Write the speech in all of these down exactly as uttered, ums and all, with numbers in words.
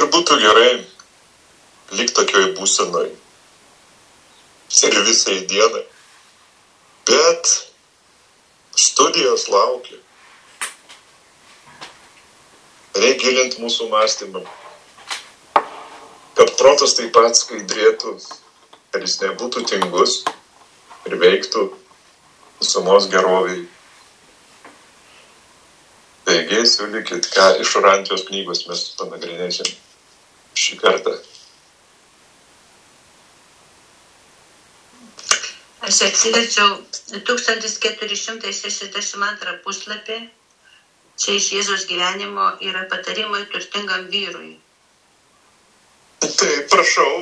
Ir būtų gerai lyg tokioj būsenoj ir visai dienai. Bet studijos laukia. Reikia gilinti mūsų mąstymą, kad protas taip pat skaidrėtų, kad jis nebūtų tingus ir veiktų visumos geroviai. Taigi, siūlykit, ką iš Orantijos knygos mes panagrinėsim šį kartą. Aš atsiverčiau tūkstantis keturi šimtai šešiasdešimt antrą puslapį. Čia iš Jėzaus gyvenimo yra patarimai turtingam vyrui. Taip, prašau.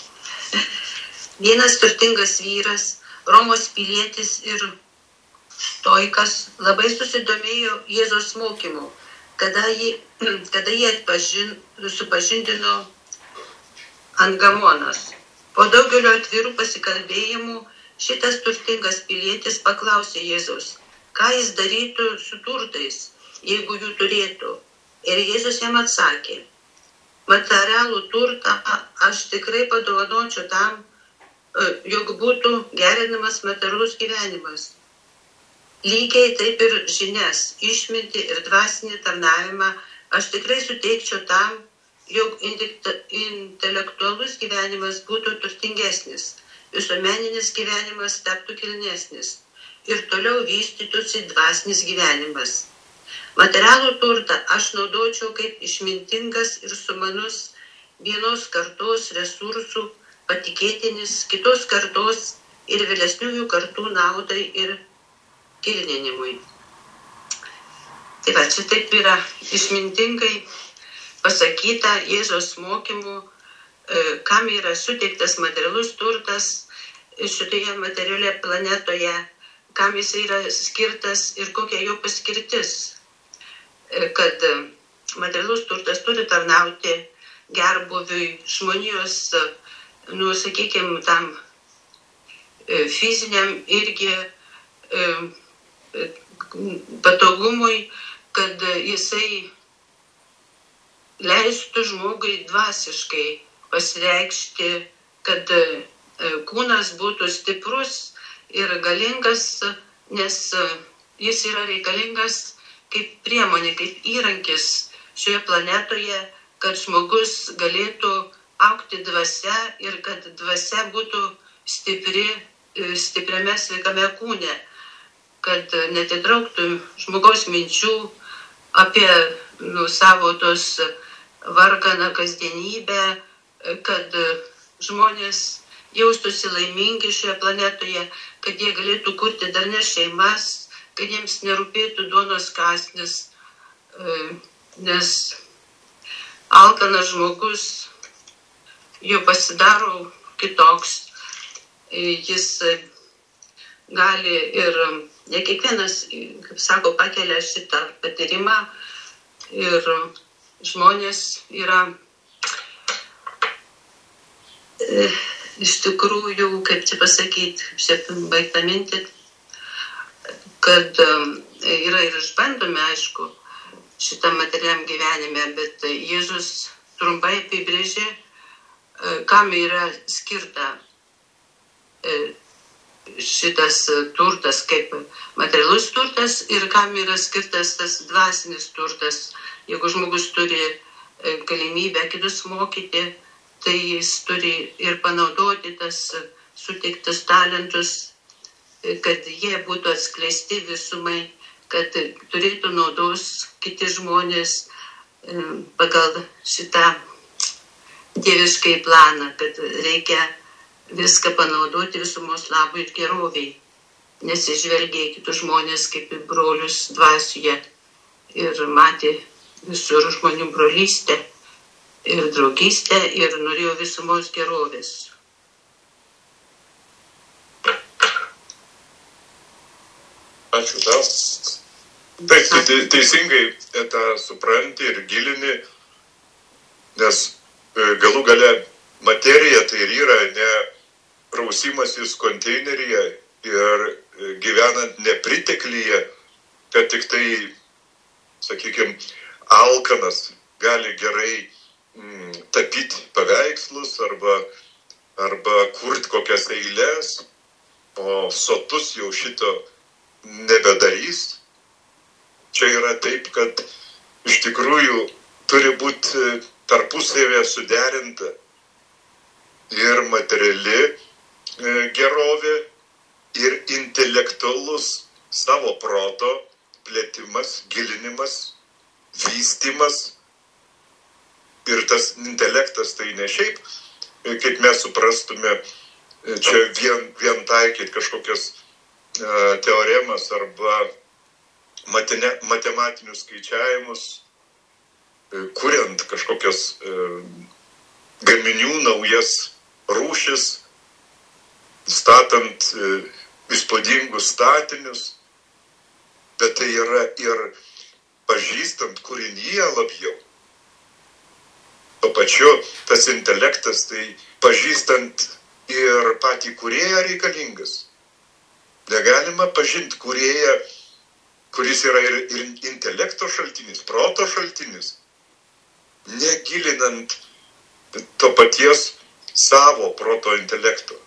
Vienas turtingas vyras, Romos pilietis ir stoikas, labai susidomėjo Jėzaus mokymu, kada jį, kada jį atpažin, supažindino Angamonas. Po daugelio atvirų pasikalbėjimų šitas turtingas pilietis paklausė Jėzaus, ką jis darytų su turtais, jeigu jų turėtų. Ir Jėzus jam atsakė, materialų turtą aš tikrai padovanočiau tam, jog būtų gerinamas materialus gyvenimas. Lygiai taip ir žinias, išmintį ir dvasinį tarnavimą aš tikrai suteikčiau tam, jog intelektualus gyvenimas būtų turtingesnis, visuomeninis gyvenimas taptų kilnesnis ir toliau vystytųsi dvasinis gyvenimas. Materialų turtą aš naudočiau kaip išmintingas ir sumanus vienos kartos resursų patikėtinis kitos kartos ir vėlesniųjų kartų naudai ir kilninimui. Tai va, čia taip yra išmintingai pasakyta Jėzaus mokymu, kam yra suteiktas materialus turtas šitoje materialioje planetoje, kam jis yra skirtas ir kokia jo paskirtis. Kad materialus turtas turi tarnauti gerbuviui žmonijos, nu, sakykime, tam fiziniam irgi patogumui, kad jisai leistų žmogui dvasiškai pasireikšti, kad kūnas būtų stiprus ir galingas, nes jis yra reikalingas kaip priemonė, kaip įrankis šioje planetoje, kad žmogus galėtų augti dvasia ir kad dvasia būtų stipri, stipriame sveikame kūne, kad netitrauktų žmogaus minčių apie nu, savo tos varganą kasdienybę, kad žmonės jaustųsi laimingi šioje planetoje, kad jie galėtų kurti darnias šeimas, kad jiems nerūpėtų duonos kąsnis, nes alkanas žmogus jo pasidaro kitoks. Jis gali ir ne kiekvienas, kaip sako, pakelia šitą patyrimą ir žmonės yra iš tikrųjų, kaip čia pasakyti, kaip čia baigta minti, kad yra ir išbandomi, aišku, šitam materialiam gyvenime, bet Jėzus trumpai apibrėžė, kam yra skirta šitas turtas kaip materialus turtas ir kam yra skirtas tas dvasinis turtas. Jeigu žmogus turi galimybę kitus mokyti, tai jis turi ir panaudoti tas suteiktus talentus, kad jie būtų atskleisti visumai, kad turėtų naudos kiti žmonės pagal šitą dieviškai planą, kad reikia viską panaudoti visumos labui ir geroviai, nesižvelgia į kitus žmonės kaip į brolius dvasioje ir matė visur žmonių brolystę ir draugystę ir norėjo visumos gerovės. Ačiū tau. Taip, tai teisingai tą supranti ir gilini, nes galų gale materija tai yra ne prausimasis konteineryje ir gyvenant nepriteklyje, kad tik tai, sakykime, alkanas gali gerai mm, tapyti paveikslus arba, arba kurti kokias eiles, o sotus jau šito nebedarys. Čia yra taip, kad iš tikrųjų turi būti tarpusavėje suderinta ir materiali gerovė, ir intelektualus savo proto plėtimas, gilinimas, vystymas. Ir tas intelektas tai ne šiaip, kaip mes suprastume, čia vien, vien taikyti kažkokias uh, teoremas arba matine, matematinius skaičiavimus, uh, kuriant kažkokias uh, gaminių naujas rūšis, statant uh, įspūdingus statinius, bet tai yra ir pažįstant kūrinyje labiau. Tuo pačiu tas intelektas, tai pažįstant ir patį kūrėją reikalingas. Negalima pažinti kūrėją, kuris yra ir, ir intelekto šaltinis, proto šaltinis, negilinant to paties savo proto intelekto.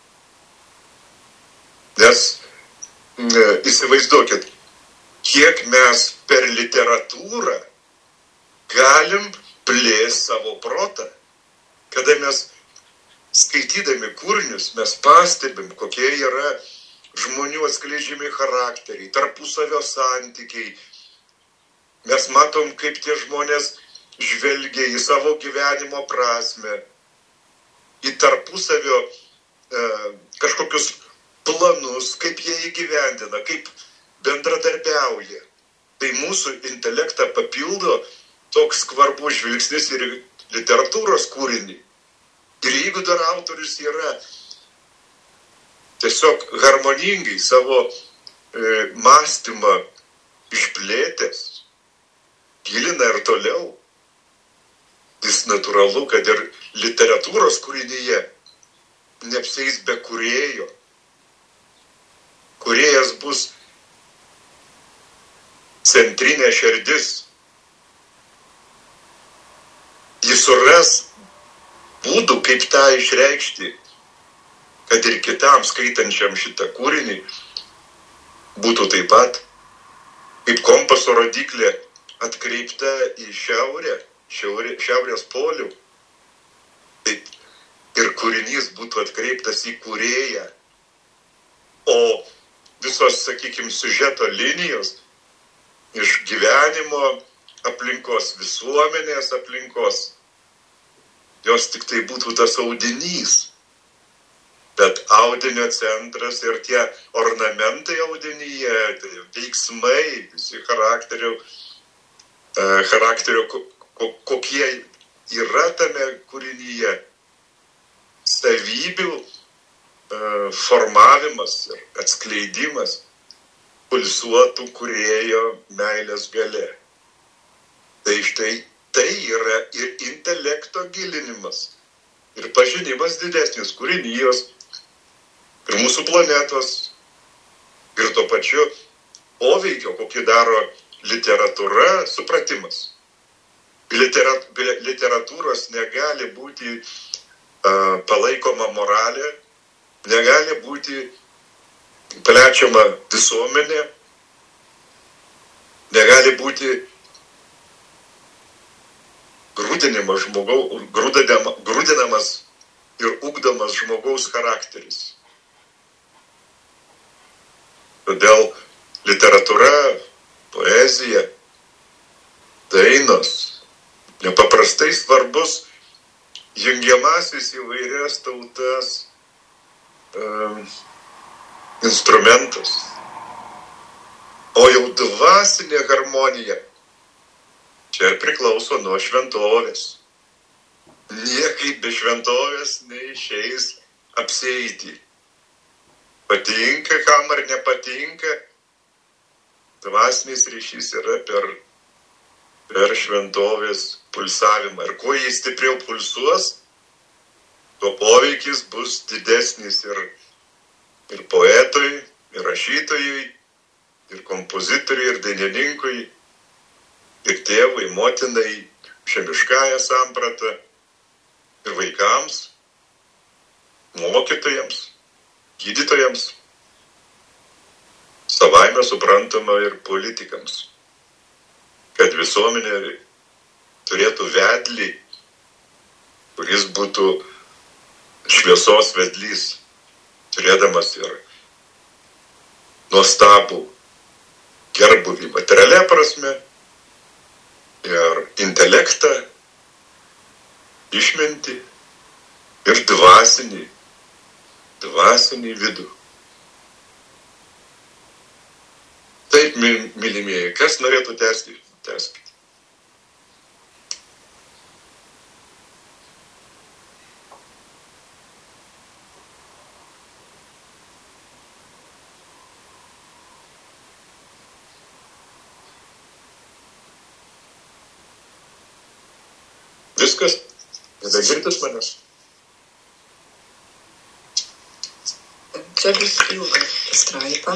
Nes e, įsivaizduokit, kiek mes per literatūrą galim plės savo protą. Kada mes skaitydami kūrinius, mes pastebim, kokie yra žmonių atskleidžiami charakteriai, tarpusavio santykiai. Mes matom, kaip tie žmonės žvelgia į savo gyvenimo prasmę, į tarpusavio e, kažkokius planus, kaip jie įgyvendina, kaip bendradarbiauja. Tai mūsų intelektą papildo toks skvarbus žvilgsnis ir literatūros kūrinį. Ir jeigu dar autorius yra tiesiog harmoningai savo e, mąstymą išplėtęs, gilina ir toliau, jis natūralu, kad ir literatūros kūrinyje neapsieis be kūrėjo. Kūrėjas bus centrinė širdis. Jis suras būdų, kaip tą išreikšti, kad ir kitam skaitančiam šitą kūrinį būtų taip pat, kaip kompaso rodyklė atkreipta į šiaurę, šiaurė, šiaurės polių. Taip ir kūrinys būtų atkreiptas į kūrėją. O visos, sakykime, siužeto linijos iš gyvenimo aplinkos, visuomenės aplinkos, jos tik tai būtų tas audinys. Bet audinio centras ir tie ornamentai audinyje, tai veiksmai, visi charakterio, charakterio kokie yra tame kūrinyje, savybių formavimas ir atskleidimas pulsuotų kūrėjo meilės galia. Tai štai tai yra ir intelekto gilinimas, ir pažinimas didesnis kūrinijos, ir mūsų planetos, ir tuo pačiu poveikio, kokį daro literatūra, supratimas. Literat, literatūros negali būti uh, palaikoma moralė, negali būti plečiama visuomenė, negali būti grūdinimas, žmogau, grūdinamas ir ugdomas žmogaus charakteris. Todėl literatūra, poezija, dainos nepaprastai svarbus jungiamasis įvairias tautas um, instrumentas. O jau dvasinė harmonija čia priklauso nuo šventovės. Niekaip be šventovės neišeis apsieiti. Patinka, kam ar nepatinka, dvasinis ryšys yra per, per šventovės pulsavimą. Ir kuo jis stipriau pulsuos, tuo poveikis bus didesnis ir, ir poetui, ir rašytojui, ir kompozitoriui, ir dainininkui, ir tėvui, motinai, žemiškąją sampratą ir vaikams, mokytojams, gydytojams, savaime suprantama ir politikams, kad visuomenė turėtų vedlį, kuris būtų šviesos vedlys, turėdamas ir nuostabų gerbūvį materialia prasme ir intelektą, išmintį ir dvasinį, dvasinį vidų. Taip, mylimieji, kas norėtų tęsti? Tęskite. Viskas, nebegirdis manęs. Čia bus ilga pastraipa.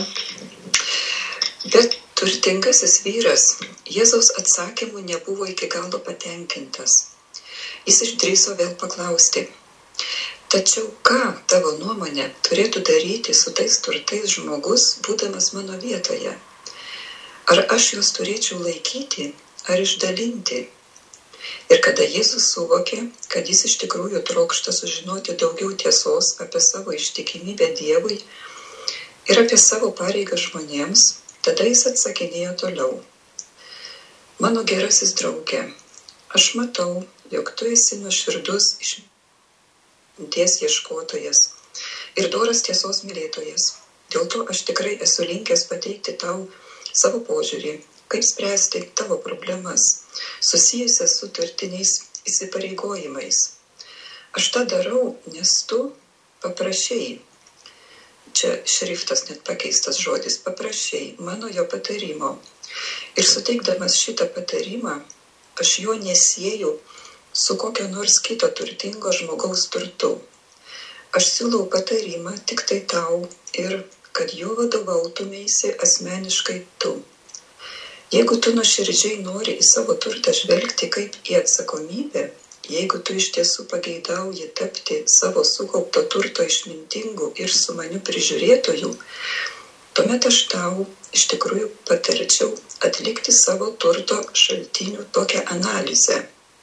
Bet turtingasis vyras Jėzaus atsakymu nebuvo iki galo patenkintas. Jis išdrįso vėl paklausti: tačiau ką, tavo nuomonė, turėtų daryti su tais turtais žmogus, būdamas mano vietoje? Ar aš juos turėčiau laikyti, ar išdalinti? Ir kada Jėzus suvokė, kad jis iš tikrųjų trokšta sužinoti daugiau tiesos apie savo ištikimybę Dievui ir apie savo pareigą žmonėms, tada jis atsakinėjo toliau: mano gerasis drauge, aš matau, jog tu esi nuoširdus išminties ieškotojas ir doras tiesos mylėtojas. Dėl to aš tikrai esu linkęs pateikti tau savo požiūrį, kaip spręsti tavo problemas susijusias su turtiniais įsipareigojimais. Aš tą darau, nes tu paprašei, čia šriftas net pakeistas žodis, paprašei mano jo patarimo. Ir suteikdamas šitą patarimą, aš jo nesieju su kokio nors kito turtingo žmogaus turtu. Aš siūlau patarimą tik tai tau ir kad jo vadovautumeisi asmeniškai tu. Jeigu tu nuoširdžiai nori į savo turtą žvelgti kaip į atsakomybę, jeigu tu iš tiesų pageidauji tapti savo sukaupto turto išmintingu ir sumaniu prižiūrėtoju, tuomet aš tau iš tikrųjų patarčiau atlikti savo turto šaltinių tokią analizę.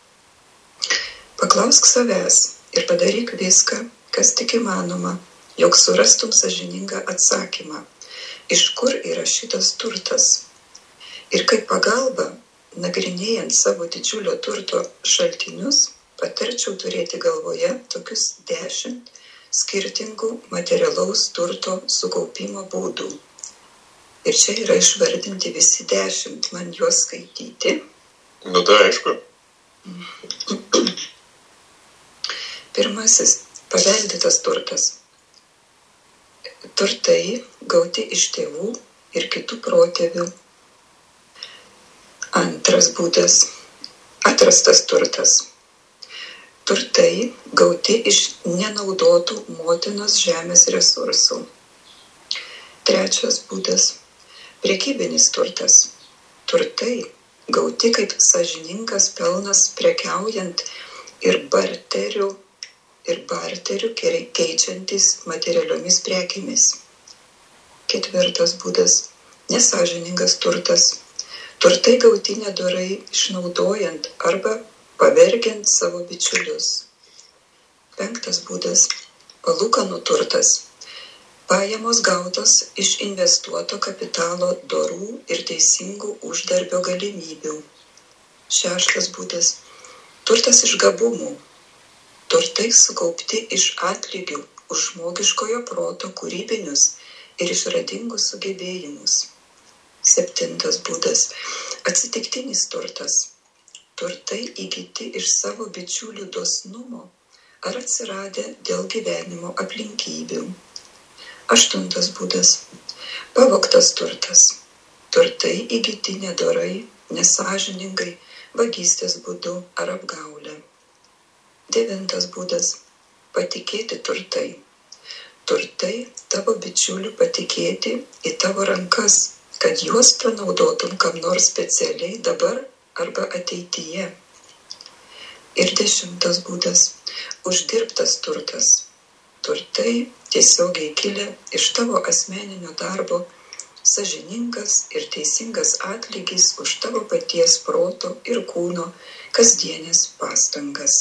Paklausk savęs ir padaryk viską, kas tik įmanoma, jog surastum sąžiningą atsakymą, iš kur yra šitas turtas. Ir kaip pagalba, nagrinėjant savo didžiulio turto šaltinius, patarčiau turėti galvoje tokius dešimt skirtingų materialaus turto sukaupimo būdų. Ir čia yra išvardinti visi dešimt, man juos skaityti. Nu, tai aišku. Pirmasis – paveldėtas turtas. Turtai gauti iš tėvų ir kitų protėvių. Antras būdas – atrastas turtas. Turtai gauti iš nenaudotų motinos žemės resursų. Trečias būdas – prekybinis turtas. Turtai gauti kaip sąžiningas pelnas prekiaujant ir barteriu, ir barteriu keičiantis materialiomis prekėmis. Ketvirtas būdas – nesąžiningas turtas. Turtai gauti nedorai išnaudojant arba pavergiant savo bičiulius. Penktas būdas – palūkanų turtas. Pajamos gautos iš investuoto kapitalo dorų ir teisingų uždarbio galimybių. Šeštas būdas – turtas iš gabumų. Turtai sukaupti iš atlygių už žmogiškojo proto kūrybinius ir išradingus sugebėjimus. Septintas būdas – atsitiktinis turtas. Turtai įgyti iš savo bičiulių dosnumo ar atsiradę dėl gyvenimo aplinkybių. Aštuntas būdas – pavogtas turtas. Turtai įgyti nedorai, nesąžiningai, vagystės būdu ar apgaulę. Devintas būdas – patikėti turtai. Turtai tavo bičiulių patikėti į tavo rankas, kad juos panaudotum kam nors specialiai dabar arba ateityje. Ir dešimtas būdas – uždirbtas turtas. Turtai tiesiogiai kilę iš tavo asmeninio darbo, sąžiningas ir teisingas atlygis už tavo paties proto ir kūno kasdienės pastangas.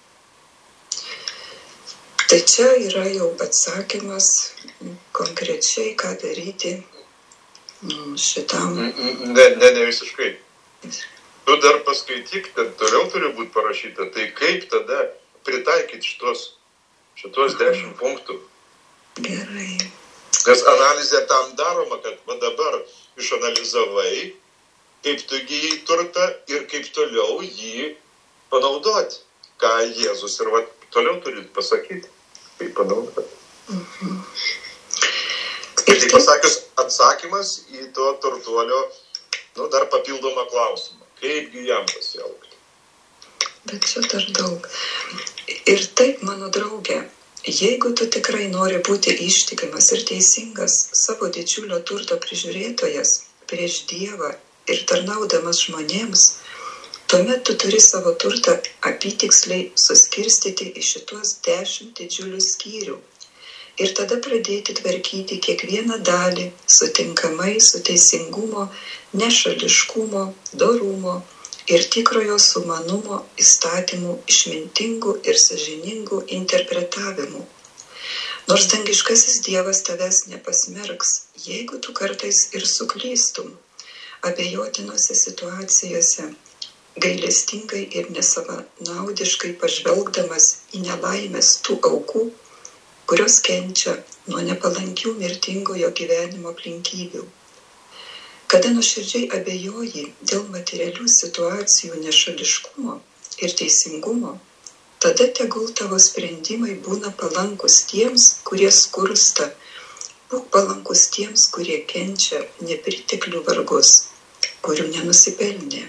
Tai čia yra jau atsakymas konkrečiai, ką daryti šitam. Ne, ne, ne visiškai. Tu dar paskaityk, ten toliau turi būti parašyta, tai kaip tada pritaikyti šitos, šitos dešimt punktų. Gerai. Nes analizė tam daroma, kad va dabar išanalizavai, kaip tu įgyjai turtą ir kaip toliau jį panaudoti. Ką Jėzus ir va toliau turi pasakyti, kaip panaudoti. Mhm. Ir tai pasakius atsakymas į to turtuolio, nu, dar papildomą klausimą. Kaipgi jam pasielgti? Bet čia dar daug. Ir taip, mano draugė, jeigu tu tikrai nori būti ištikimas ir teisingas savo didžiulio turto prižiūrėtojas prieš Dievą ir tarnaudamas žmonėms, tuomet tu turi savo turtą apytiksliai suskirstyti į šitos dešimt didžiulių skyrių ir tada pradėti tvarkyti kiekvieną dalį sutinkamai su teisingumo, nešališkumo, dorumo ir tikrojo sumanumo įstatymų išmintingų ir sąžiningų interpretavimų. Nors dangiškasis Dievas tavęs nepasmerks, jeigu tu kartais ir suklystum abejotinose situacijose, gailestingai ir nesavanaudiškai pažvelgdamas į nelaimės tų aukų, kurios kenčia nuo nepalankių mirtingojo gyvenimo aplinkybių. Kada nuoširdžiai abejoji dėl materialių situacijų nešališkumo ir teisingumo, tada tegul tavo sprendimai būna palankus tiems, kurie skursta, būk palankus tiems, kurie kenčia nepriteklių vargus, kurių nenusipelnė.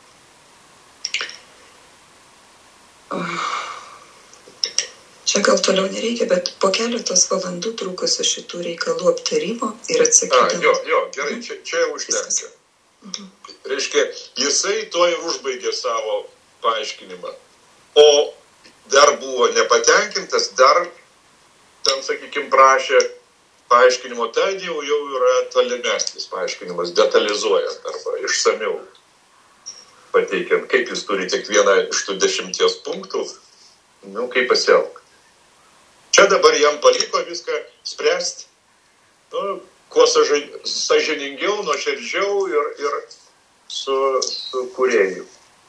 Čia gal toliau nereikia, bet po keletos valandų trukusio šitų reikalų aptarimo ir atsakydama. A, jo, jo, gerai, čia, čia jau užtenka. Mhm. Reiškia, jisai to ir užbaigė savo paaiškinimą. O dar buvo nepatenkintas, dar ten, sakykime, prašė paaiškinimo, tai jau, jau yra tolimesnis paaiškinimas, detalizuojant arba išsamiau pateikiant, kaip jis turi tik vieną iš tų dešimties punktų, nu, kaip pasielgti. Čia dabar jam paliko viską spręsti, nu, kuo sąžiningiau, nuoširdžiau ir, ir su, su kūrėju.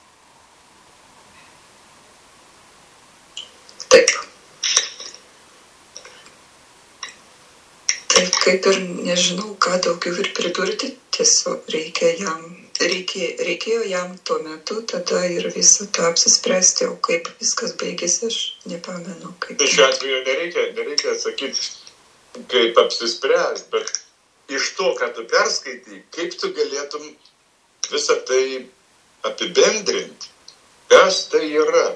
Taip. Tai kaip ir nežinau, ką daugiau ir pridurti, tiesiog reikia jam, reikė, reikėjo jam tuo metu tada ir visą tą apsispręsti, o kaip viskas baigėsi, aš nepamenu. Kaip... Tai šiuo atveju nereikia, nereikia sakyti, kaip apsispręsti, bet iš to, ką tu perskaitai, kaip tu galėtum visą tai apibendrinti, kas tai yra.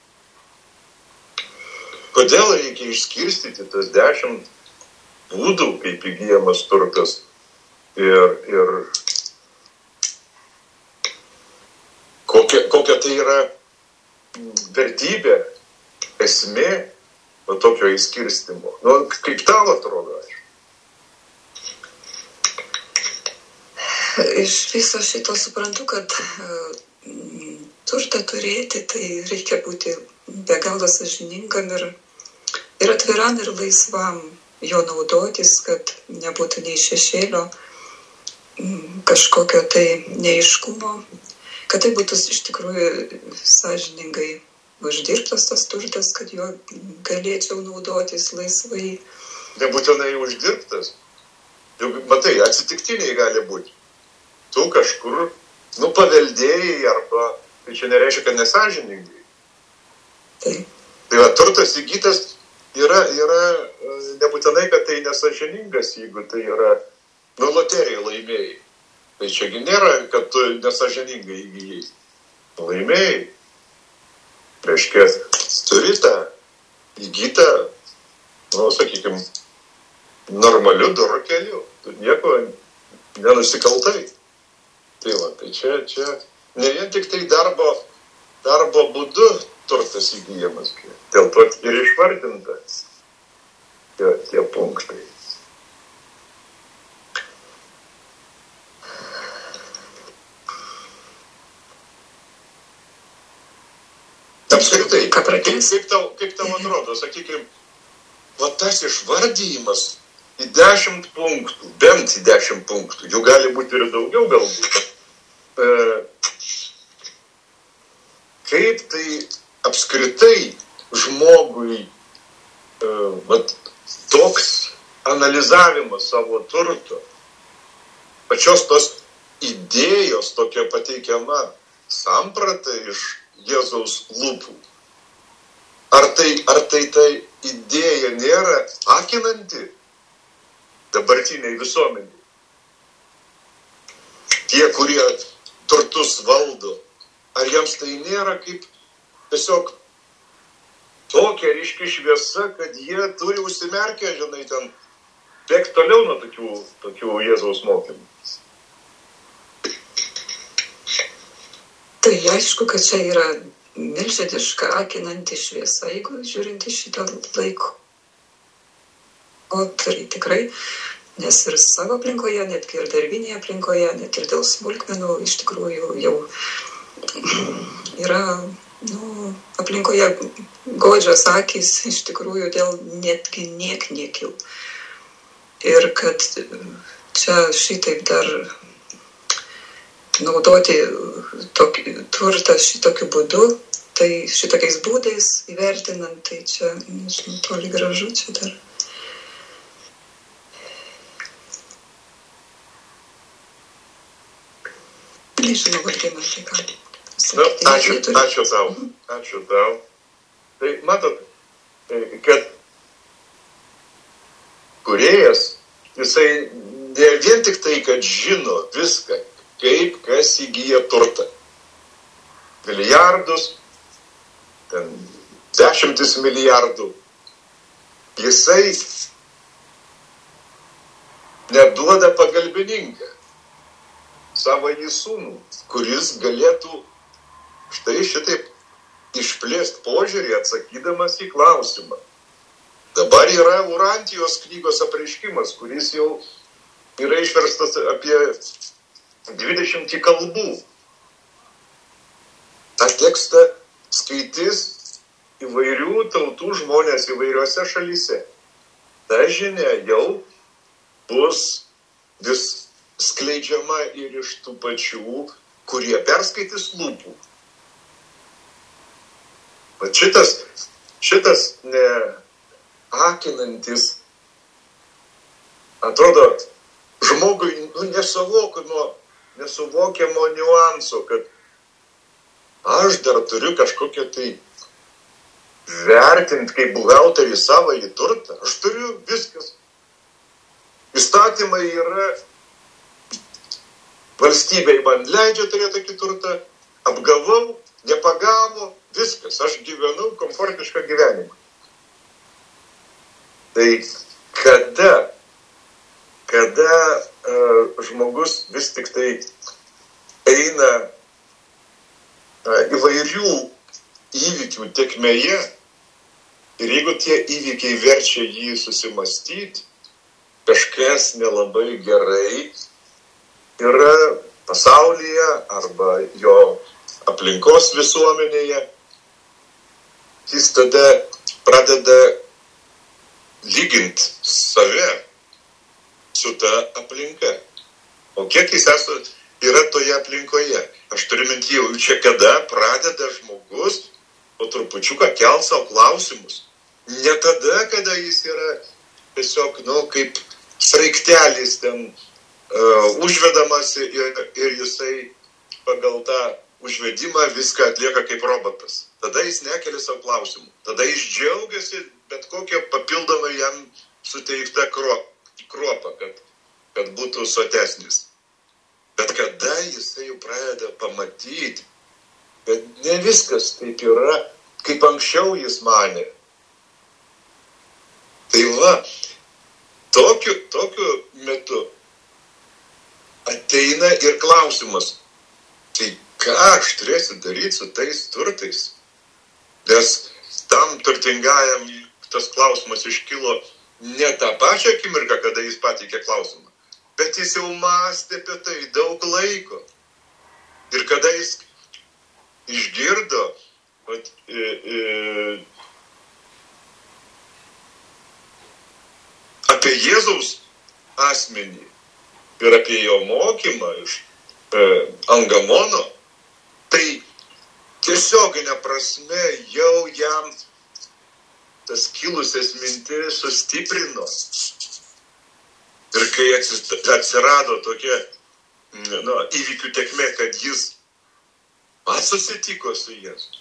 Kodėl reikia išskirstyti tas dešimt būdų, kaip įgyjamas turtas ir, ir kokia, kokia tai yra vertybė, esmė va, tokio įskirstimo. Nu, kaip tau atrodo? Iš viso šito suprantu, kad uh, turtą turėti, tai reikia būti be galo sąžiningam ir, ir atviram ir laisvam jo naudotis, kad nebūtų nei šešėlio, kažkokio tai neiškumo, kad tai būtų iš tikrųjų sąžiningai uždirbtas tas turtas, kad juo galėčiau naudotis laisvai. Nebūtinai uždirbtas. Juk, matai, atsitiktiniai gali būti. Tu kažkur, nu, paveldėjai arba, tai čia nereiškia, kad nesąžiningai. Tai. Tai va, turtas įgytas yra, yra nebūtinai, kad tai nesąžiningas, jeigu tai yra, nu, loterijai laimėjai. Tai čiagi nėra, kad tu nesąžiningai įgyjai. Laimėjai. Reiškia, turi tą įgytą, nu, sakykime, normaliu durų keliu. Tu nieko nenusikaltai. Tai va, tai čia, čia ne vien tik tai darbo, darbo būdu turtas įgyjamas. Dėl to ir išvardinta tie, tie punktai. Apskritai, kaip, kaip, tau, kaip tau atrodo, sakykime, va tas išvardyjimas į dešimt punktų, bent į dešimt punktų, jų gali būti ir daugiau galbūt. E, kaip tai apskritai žmogui e, va, toks analizavimas savo turto, pačios tos idėjos tokia pateikiama samprata iš Jėzaus lūpų. Ar tai, ar tai ta idėja nėra akinanti dabartiniai visuomeniai? Tie, kurie turtus valdo, ar jiems tai nėra kaip tiesiog tokia ryški šviesa, kad jie turi užsimerkę, žinai, ten bėgti toliau nuo tokių, tokių Jėzaus mokymų? Tai aišku, kad čia yra milžiniška akinanti šviesa, jeigu žiūrint į šitą laiką. O tai tikrai, nes ir savo aplinkoje, netgi ir darbinėje aplinkoje, net ir dėl smulkmenų, iš tikrųjų jau yra, nu, aplinkoje godžios akys, iš tikrųjų dėl netgi niekniekių. Ir kad čia šitaip dar naudoti tokį turtą šitokiu būdu, tai šitokiais būdais įvertinant, tai čia, nežinau, toli gražu čia dar. Nežinau, kad kai man tai ką. Nu, ačiū, ačiū tau, ačiū tau. Tai matot, kad kūrėjas, jisai ne vien tik tai, kad žino viską, kaip kas įgyja turtą. Milijardus, ten dešimtis milijardų. Jisai neduoda pagalbininką, savo jį sūnų, kuris galėtų štai šitaip išplėst požiūrį atsakydamas į klausimą. Dabar yra Urantijos knygos apreiškimas, kuris jau yra išverstas apie dvidešimtį kalbų. Ta tekstą skaitys įvairių tautų žmonės įvairiose šalyse. Ta žinia jau bus vis skleidžiama ir iš tų pačių, kurie perskaitys lūpų. Bet šitas, šitas ne akinantis, atrodo, žmogui nu, nesuvokiamo, nesuvokiamo niuanso, kad aš dar turiu kažkokią tai vertinti kaip buhalterį savąjį turtą. Aš turiu viskas. Įstatymai yra, valstybei man leidžia turėti tokį turtą, apgavau, nepagavo, viskas. Aš gyvenu komfortišką gyvenimą. Tai kada kada uh, žmogus vis tik tai eina uh, įvairių įvykių tėkmėje ir jeigu tie įvykiai verčia jį susimastyti, kažkas nelabai gerai yra pasaulyje arba jo aplinkos visuomenėje, jis tada pradeda lyginti save su ta aplinka. O kiek jis esu, yra toje aplinkoje? Aš turiu minti jau čia kada pradeda žmogus po trupučiuką kelt savo klausimus. Ne tada, kada jis yra tiesiog, nu, kaip sraigtelis ten uh, užvedamas ir, ir jisai pagal tą užvedimą viską atlieka kaip robotas. Tada jis nekelia savo klausimų. Tada jis džiaugiasi bet kokią papildomą jam suteiktą kruopą. kruopą, kad, kad būtų sotesnis. Bet kada jisai jau pradeda pamatyti, kad ne viskas taip yra, kaip anksčiau jis manė. Tai va, tokiu, tokiu metu ateina ir klausimas, tai ką aš turėsiu daryti su tais turtais? Nes tam turtingajam tas klausimas iškilo ne tą pačią akimirką, kada jis pateikė klausimą, bet jis jau mąstė apie tai daug laiko. Ir kada jis išgirdo vat, e, e, apie Jėzaus asmenį ir apie jo mokymą iš e, Angamono, tai tiesioginė prasme jau jam tas kilusias mintis sustiprino. Ir kai atsirado tokia nu, įvykių tekmė, kad jis pats susitiko su Jėzus,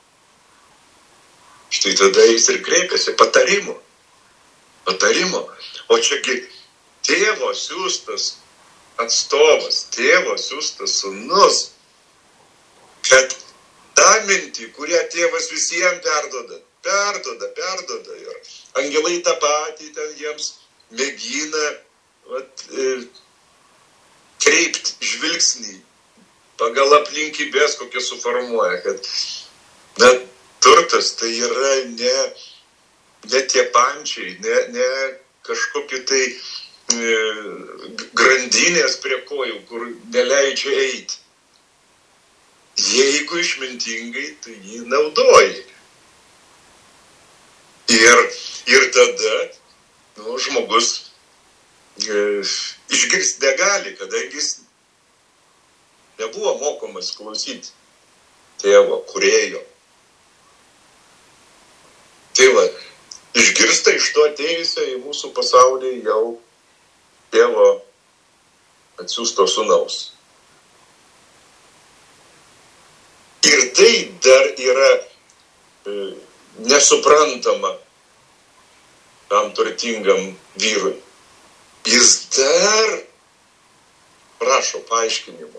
štai tada jis ir kreipėsi patarimo. Patarimo. O čiagi tėvo siųstas atstovas, tėvo siųstas sūnus, kad tą mintį, kurią tėvas visiems perduoda, perduoda, perduoda. Ir angelai tą patį ten jiems mėgina vat, e, kreipti žvilgsnį pagal aplinkybės, kokie suformuoja, kad na, turtas tai yra ne, ne tie pančiai, ne, ne kažkokie tai e, grandinės prie kojų, kur neleidžia eiti. Jeigu išmintingai, tai jį naudoji. Ir, ir tada nu, žmogus e, išgirsti negali, kadangi jis nebuvo mokomas klausyti tėvo, kūrėjo. Tai va, išgirsta iš to atėjusio į mūsų pasaulį jau tėvo atsiųsto sūnaus. Ir tai dar yra e, nesuprantama tam turtingam vyrui. Jis dar prašo paaiškinimo.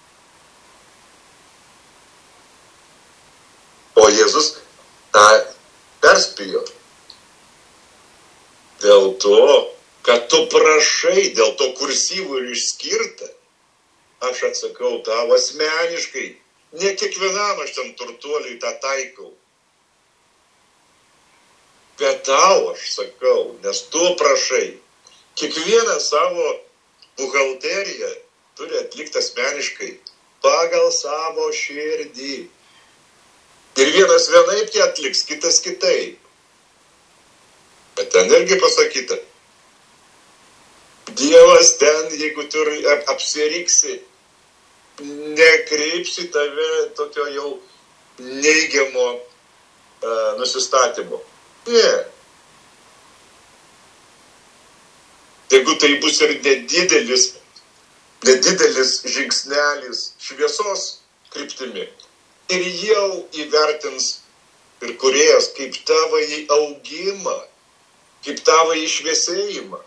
O Jėzus tą perspėjo. Dėl to, kad tu prašai, dėl to kursyvų ir išskirta, aš atsakau tau asmeniškai. Ne kiekvienam aš ten turtuoliui tą taikau. Bet tau aš sakau, nes tu prašai. Kiekvieną savo buhalteriją turi atlikti asmeniškai pagal savo širdį. Ir vienas vienaip tie atliks, kitas kitaip. Bet ten irgi pasakyta. Dievas ten, jeigu tu apsiriksi, nekreipsi tave tokio jau neigiamo uh, nusistatymo. Ne. Jeigu tai bus ir nedidelis, nedidelis žingsnelis šviesos kryptimi, ir jau įvertins ir kūrėjas kaip tavąjį augimą, kaip tavąjį šviesėjimą.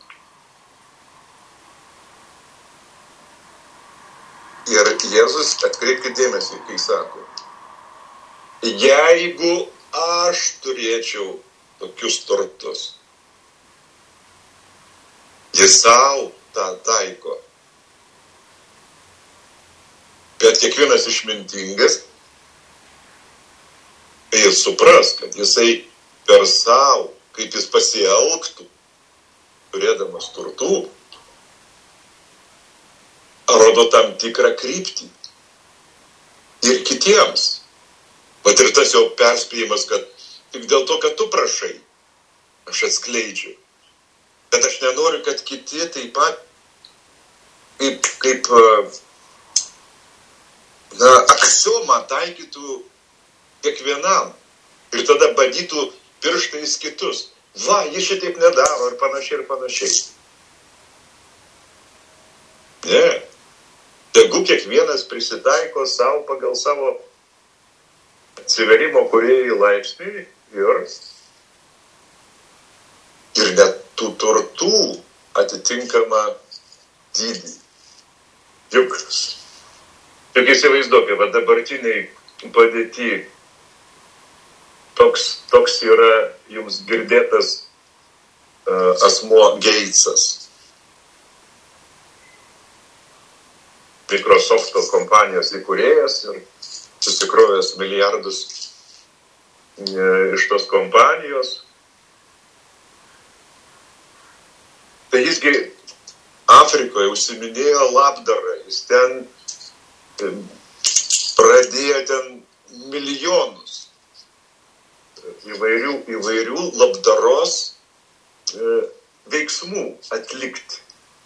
Ir Jėzus, atkreipkite dėmesį, kai sako, jeigu aš turėčiau tokius turtus, jis savo tą taiko. Bet kiekvienas išmintingas, tai jis supras, kad jisai per savo, kaip jis pasielgtų, turėdamas turtų, rodo tam tikrą kryptį. Ir kitiems. Bet ir tas jau perspėjimas, kad tik dėl to, kad tu prašai, aš atskleidžiu. Bet aš nenoriu, kad kiti taip pat kaip, kaip na, aksiomą taikytų kiekvienam. Ir tada badytų pirštais kitus. Va, jis šitaip nedaro ir panašiai ir panašiai. Ne. Tegu kiekvienas prisitaiko savo pagal savo atsiverimo kūrėjų laipsnį ir, ir net tų turtų atitinkamą dydį. Juk, juk įsivaizduokime, va dabartiniai padėty toks, toks yra jums girdėtas uh, asmuo Geitsas. Microsofto kompanijos įkūrėjas ir susikrovęs milijardus iš tos kompanijos. Tai jisgi Afrikoje užsiminėjo labdarą, jis ten pradėjo ten milijonus įvairių, įvairių labdaros e, veiksmų atlikti.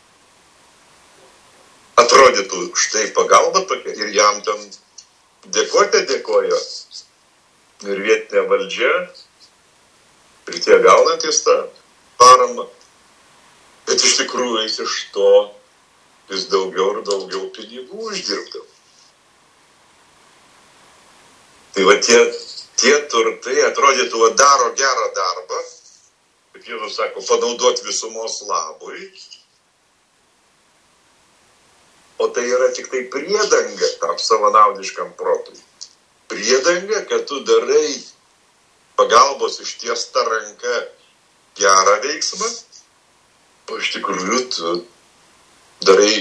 Atrodytų, štai pagalba tokia ir jam ten dėkoti dėkojo ir vietinė valdžia ir tie gaunantys tą paramą. Bet iš tikrųjų jis iš to vis daugiau ir daugiau pinigų uždirbdavo. Tai va tie, tie turtai atrodytų, va daro gerą darbą, kaip Jėzus sako, panaudoti visumos labui, o tai yra tik tai priedanga tam savanaudiškam protui. Priedanga, kad tu darai pagalbos ištiesta ranka gerą veiksmą, o iš tikrųjų tu darai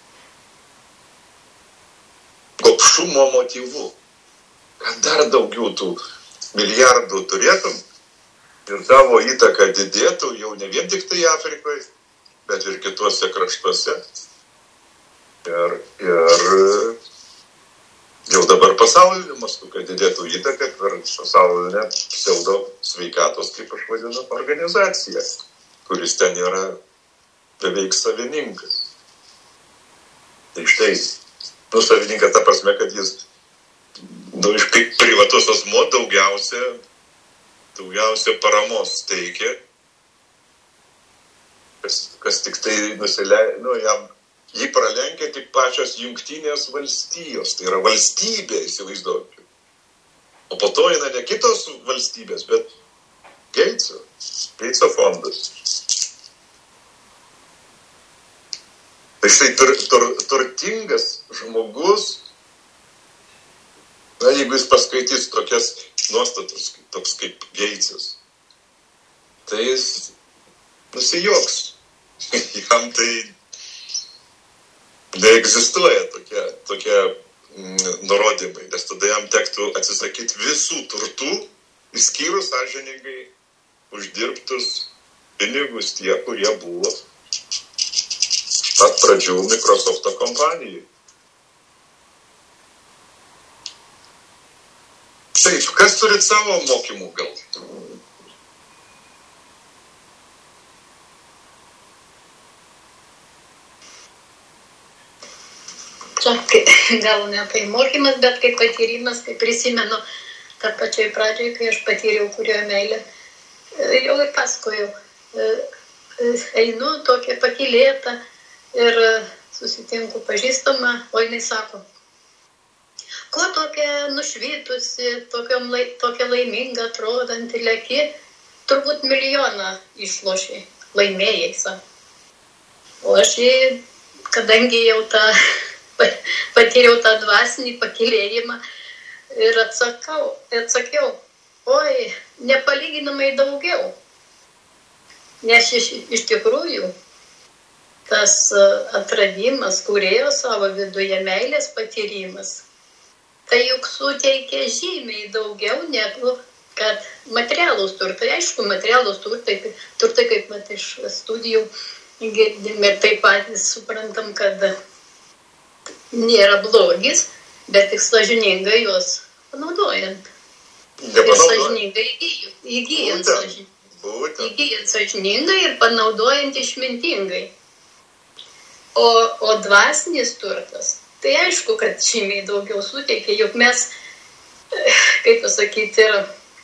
gobšumo motyvu, kad dar daugiau tų milijardų turėtum ir tavo įtaka didėtų jau ne vien tik tai Afrikoje, bet ir kituose kraštuose. Ir, ir jau dabar pasauliniu mastu, kad didėtų įtaka per pasaulinę pseudo sveikatos, kaip aš vadinu, organizaciją, kuris ten yra beveik savininkas. Tai štai, nu, savininkas ta prasme, kad jis, nu, iš kaip privatus asmuo daugiausia, daugiausia paramos teikia, kas, kas tik tai nusileidžia, nu, jam, jį pralenkia tik pačios Jungtinės valstijos, tai yra valstybė, įsivaizduokit. O po to eina ne kitos valstybės, bet Geitso, Geitso fondas. Tai štai tur, tur, turtingas žmogus, na, jeigu jis paskaitys tokias nuostatas, toks kaip Geitsas, tai jis nusijoks. Jam tai neegzistuoja tokie, tokie mm, nurodymai, nes tada jam tektų atsisakyti visų turtų, išskyrus sąžiningai uždirbtus pinigus tie, kurie buvo pat pradžių Microsofto kompanijai. Taip, kas turit savo mokymų gal? Čia gal ne tai mokymas, bet kaip patyrimas, tai prisimenu tą pačioj pradžioj, kai aš patyriau kurio meilę. Jau ir pasakojau, einu tokia pakylėta ir susitinku pažįstamą, o jinai sako, ko tokia nušvitusi, tokiom, tokia laiminga atrodanti leki, turbūt milijoną išlošiai, laimėjai, sako. O aš jį, kadangi jau tą patyriau tą dvasinį pakylėjimą ir atsakau, atsakiau, oi, nepalyginamai daugiau. Nes iš, iš tikrųjų tas atradimas, kūrėjo savo viduje meilės patyrimas, tai juk suteikia žymiai daugiau negu kad materialūs turtai. Aišku, materialūs turtai, turtai kaip mat iš studijų girdim ir taip pat suprantam, kad nėra blogis, bet tik sąžiningai juos panaudojant. Ir sąžiningai įgyjant sąžiningai. Įgyjant sąžiningai ir panaudojant išmintingai. O, o dvasinis turtas, tai aišku, kad žymiai daugiau suteikia, juk mes, kaip pasakyti, ir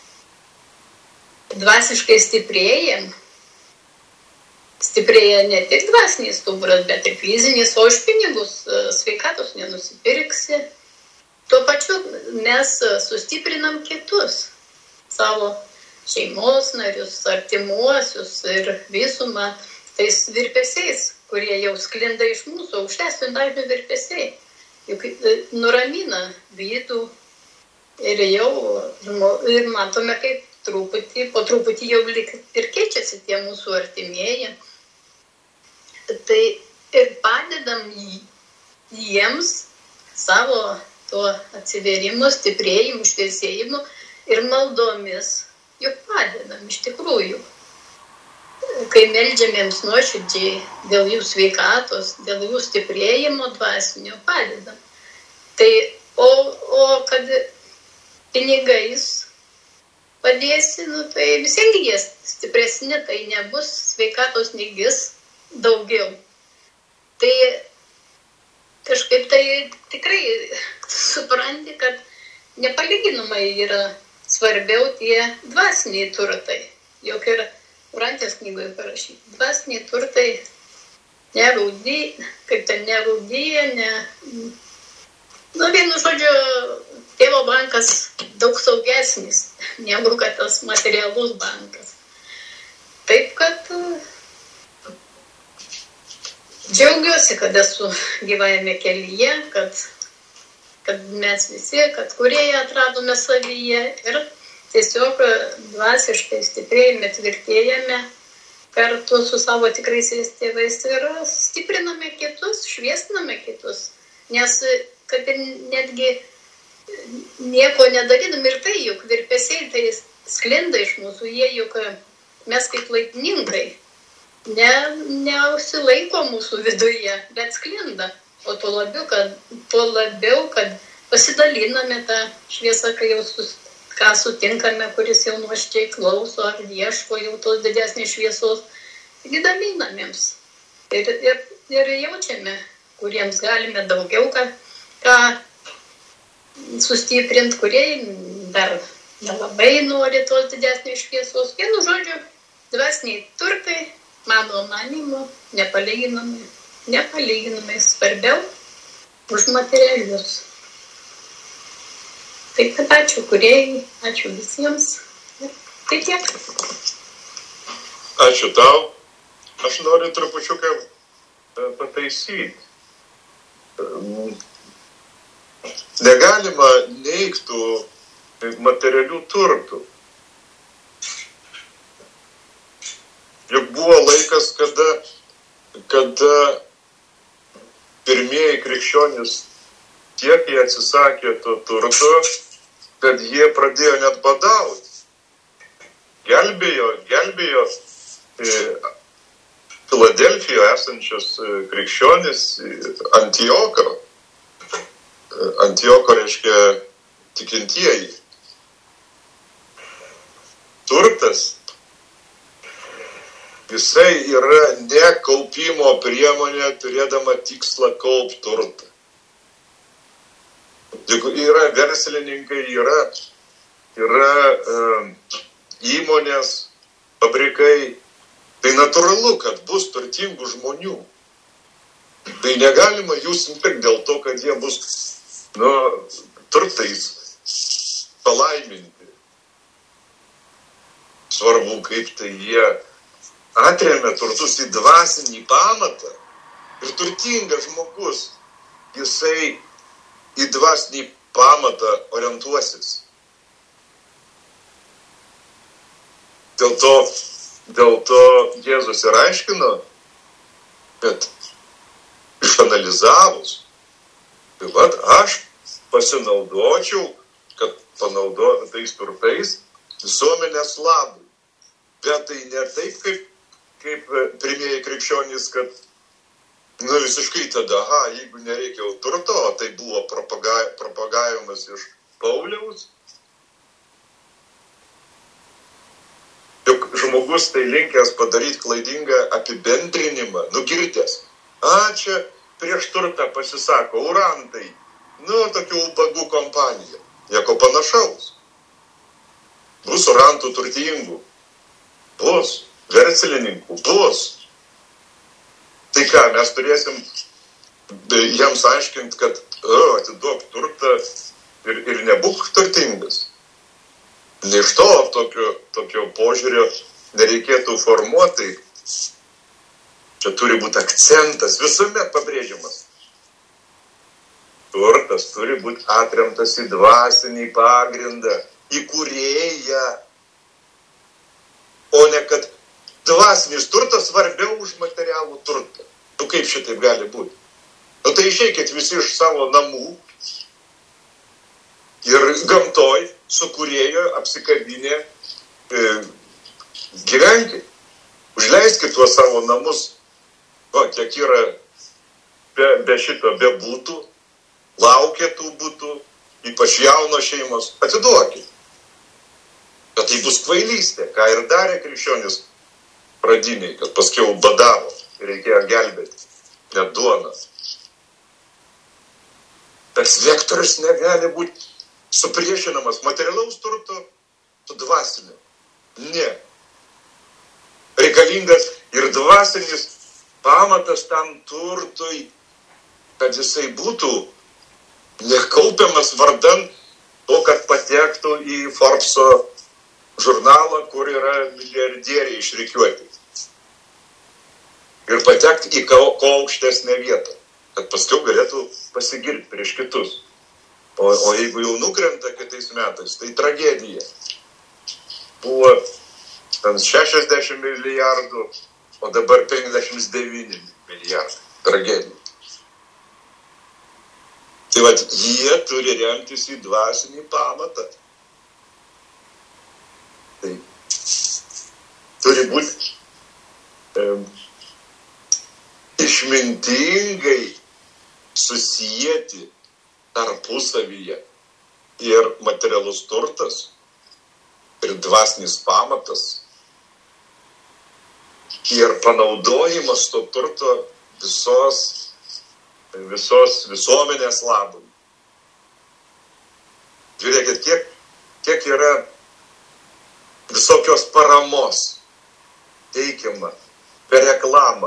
dvasiškai stiprėjam. Stiprėja ne tik dvasinis stuburas, bet ir fizinis, o už pinigus sveikatos nenusipirksi. Tuo pačiu mes sustiprinam kitus, savo šeimos narius, artimuosius ir visumą tais virpesiais, kurie jau sklinda iš mūsų, aukštesnių dažnių virpesiai. Juk nuramina vidų ir jau ir matome, kaip truputį, po truputį jau ir keičiasi tie mūsų artimieji. Tai ir padedam jiems savo tuo atsivėrimu, stiprėjimu, šviesėjimu ir maldomis juk padedam iš tikrųjų. Kai meldžiamėms nuoširdžiai dėl jų sveikatos, dėl jų stiprėjimo dvasinio padedam. Tai, o, o kad pinigais padėsi, nu, tai visiems jie stipresni, tai nebus sveikatos negis daugiau. Tai kažkaip tai tikrai supranti, kad nepalyginamai yra svarbiau tie dvasiniai turtai. Juk ir Urantės knygoje parašyti. Dvasiniai turtai nerūdyja, kaip ten nerūdyja, ne... Nu, vienu žodžiu, tėvo bankas daug saugesnis, negu kad tas materialus bankas. Taip, kad džiaugiuosi, kad esu gyvajame kelyje, kad, kad mes visi, kad kūrėjai atradome savyje ir tiesiog dvasiškai stiprėjame, tvirtėjame kartu su savo tikraisiais tėvais ir stipriname kitus, šviestiname kitus. Nes kad ir netgi nieko nedarydami ir tai juk virpesiai tai sklinda iš mūsų, jie juk mes kaip laidininkai ne, neusilaiko mūsų viduje, bet sklinda. O tuo labiau, kad, tuo labiau, kad pasidaliname tą šviesą, kai jau sus ką sutinkame, kuris jau nuoširdžiai klauso ar ieško jau tos didesnės šviesos, taigi dalinamėms. Ir, ir, ir jaučiame, kuriems galime daugiau ką, ką sustiprinti, kurie dar nelabai nori tos didesnės šviesos. Vienu žodžiu, dvasiniai turtai, mano manymu, nepalyginamai, nepalyginamai svarbiau už materialius. Taip, kad ačiū kūrėjai, ačiū visiems. Tai tiek. Ačiū tau. Aš noriu trupučiuką pataisyti. Negalima neigtų materialių turtų. Juk buvo laikas, kada, kada pirmieji krikščionys tiek jie atsisakė to turto, kad jie pradėjo net badauti. Gelbėjo, gelbėjo e, Filadelfijoje esančios e, krikščionys e, Antiocho. E, Antiocho reiškia tikintieji. Turtas, jisai yra ne kaupimo priemonė, turėdama tikslą kaupti turtą. Jeigu yra verslininkai, yra, yra e, įmonės, fabrikai, tai natūralu, kad bus turtingų žmonių. Tai negalima jų simpirkti dėl to, kad jie bus nu, turtais palaiminti. Svarbu, kaip tai jie atremia turtus į dvasinį pamatą. Ir turtingas žmogus, jisai į dvasinį pamatą orientuosis. Dėl to, dėl to Jėzus ir aiškino, kad išanalizavus, tai vat aš pasinaudočiau, kad panaudotų tais turtais visuomenės labui. Bet tai ne taip, kaip, kaip pirmieji krikščionys, kad nu visiškai tada, aha, jeigu nereikia turto, tai buvo propaga, propagavimas iš Pauliaus. Juk žmogus tai linkęs padaryti klaidingą apibendrinimą, nugirdęs. A, čia prieš turtą pasisako urantai, nu, tokių ubagų kompanija. Nieko panašaus. Bus urantų turtingų, bus verslininkų, bus. Tai ką, mes turėsim jiems aiškinti, kad o, atiduok turtą ir, ir nebūk turtingas. Ne iš to tokio, tokio požiūrio nereikėtų formuoti. Čia turi būti akcentas, visuomet pabrėžiamas. Turtas turi būti atremtas į dvasinį pagrindą, į kūrėją. O ne kad dvasinis turtas svarbiau už materialų turtą. Nu kaip šitaip gali būti? Nu tai išeikit visi iš savo namų ir gamtoj su kūrėju apsikabinę e, gyvenkit. Užleiskit tuos savo namus. O, kiek yra be, be šito, be būtų, laukia tų būtų, ypač jauno šeimos, atiduokit. Bet tai bus kvailystė, ką ir darė krikščionis pradiniai, kad paskiau badavo ir reikėjo gelbėti, net duoną. Bet vektorius negali būti supriešinamas materialaus turto su dvasiniu. Ne. Reikalingas ir dvasinis pamatas tam turtui, kad jisai būtų nekaupiamas vardan to, kad patektų į Forbeso žurnalą, kur yra milijardieriai išrikiuoti. Ir patekti į ko aukštesnę vietą, kad paskiau galėtų pasigirti prieš kitus. O, o jeigu jau nukrenta kitais metais, tai tragedija. Buvo ten šešiasdešimt milijardų, o dabar penkiasdešimt devyni milijardai. Tragedija. Tai vat, jie turi remtis į dvasinį pamatą. Tai turi būti e, išmintingai susijęti tarpusavyje ir materialus turtas, ir dvasinis pamatas, ir panaudojimas to turto visos, visos visuomenės labui. Žiūrėkit, kiek, kiek yra visokios paramos teikiama per reklamą.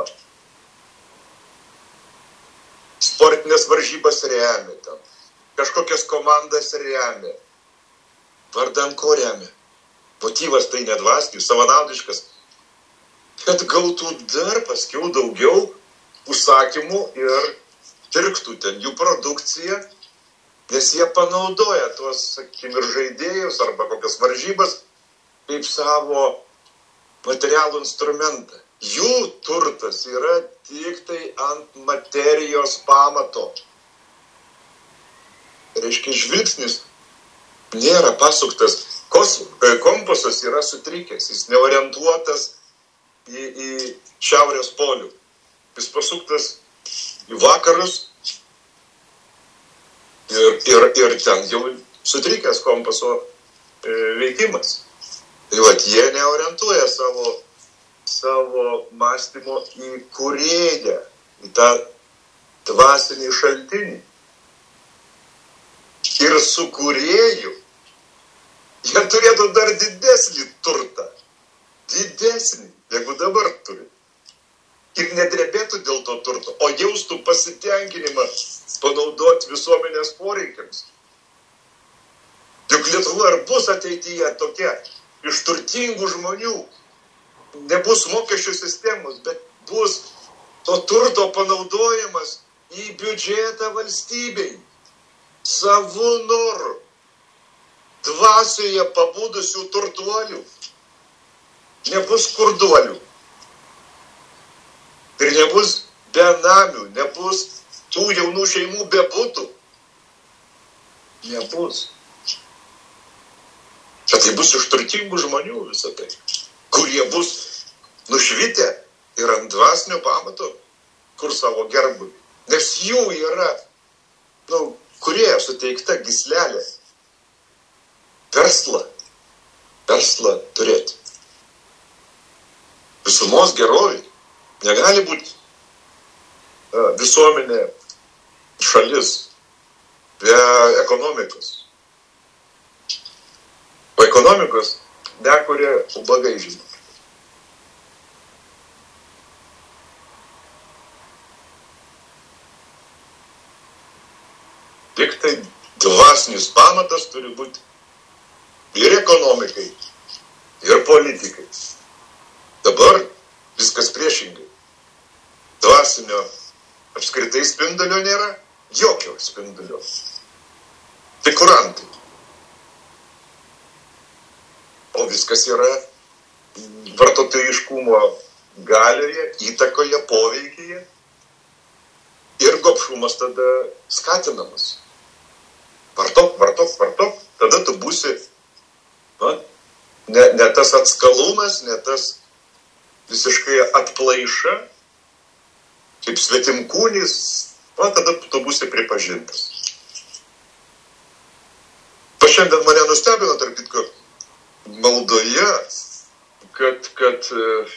Sportinės varžybas remia ten, kažkokias komandas remia. Vardan ko remia? Motyvas tai nedvasinis, savanaudiškas, kad gautų dar paskiau daugiau užsakymų ir pirktų ten jų produkciją, nes jie panaudoja tuos, sakykim, ir žaidėjus arba kokias varžybas kaip savo materialų instrumentą. Jų turtas yra tik tai ant materijos pamato. Reiškia, žvilgsnis nėra pasuktas. Kos, kompasas yra sutrikęs, jis neorientuotas į, į šiaurės polių. Jis pasuktas į vakarus ir, ir, ir ten jau sutrikęs kompaso e, veikimas. Tai vat, jie neorientuoja savo, savo mąstymo į kūrėją, į tą dvasinį šaltinį. Ir su kūrėju jie turėtų dar didesnį turtą. Didesnį, jeigu dabar turi. Ir nedrebėtų dėl to turto, o jaustų pasitenkinimą panaudoti visuomenės poreikiams. Juk Lietuva ir bus ateityje tokia iš turtingų žmonių. Nebus mokesčių sistemos, bet bus to turto panaudojimas į biudžetą valstybei. Savų norų. Dvasioje pabudusių turtuolių. Nebus skurduolių. Ir nebus benamių, nebus tų jaunų šeimų be butų. Nebus. Bet tai bus iš turtingų žmonių visą tai, kurie bus nušvitę ir ant dvasinio pamato, kur savo gerbūvį. Nes jų yra, nu, kurie suteikta gyslelė. Verslą. Verslą turėti. Visumos gerovė. Negali būti uh, visuomenė šalis be ekonomikos. O ekonomikos nekuria ubagai žino. Tik tai dvasinis pamatas turi būti ir ekonomikai, ir politikai. Dabar viskas priešingai. Dvasinio apskritai spindulio nėra, jokio spindulio. Figurantai. O viskas yra vartotojiškumo galioje, įtakoje, poveikyje. Ir gobšumas tada skatinamas. Vartok, vartok, vartok, tada tu būsi ne, ne tas atskalūnas, ne tas visiškai atplaiša, kaip svetimkūnis, o tada tu būsi pripažintas. Pa šiandien mane nustebino, tarp kitko, maldoje, kad, kad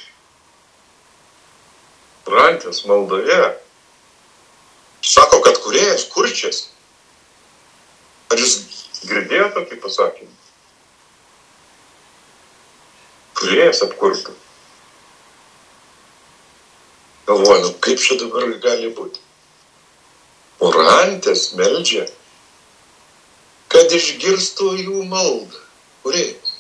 Rantės maldoje sako, kad kūrėjas kurčias. Ar jūs girdėjo tokį pasakymą? Kūrėjas apkurtų. Galvoju, nu kaip čia dabar gali būti? O Rantės meldžia, kad išgirstų jų maldą. Kūrėjas.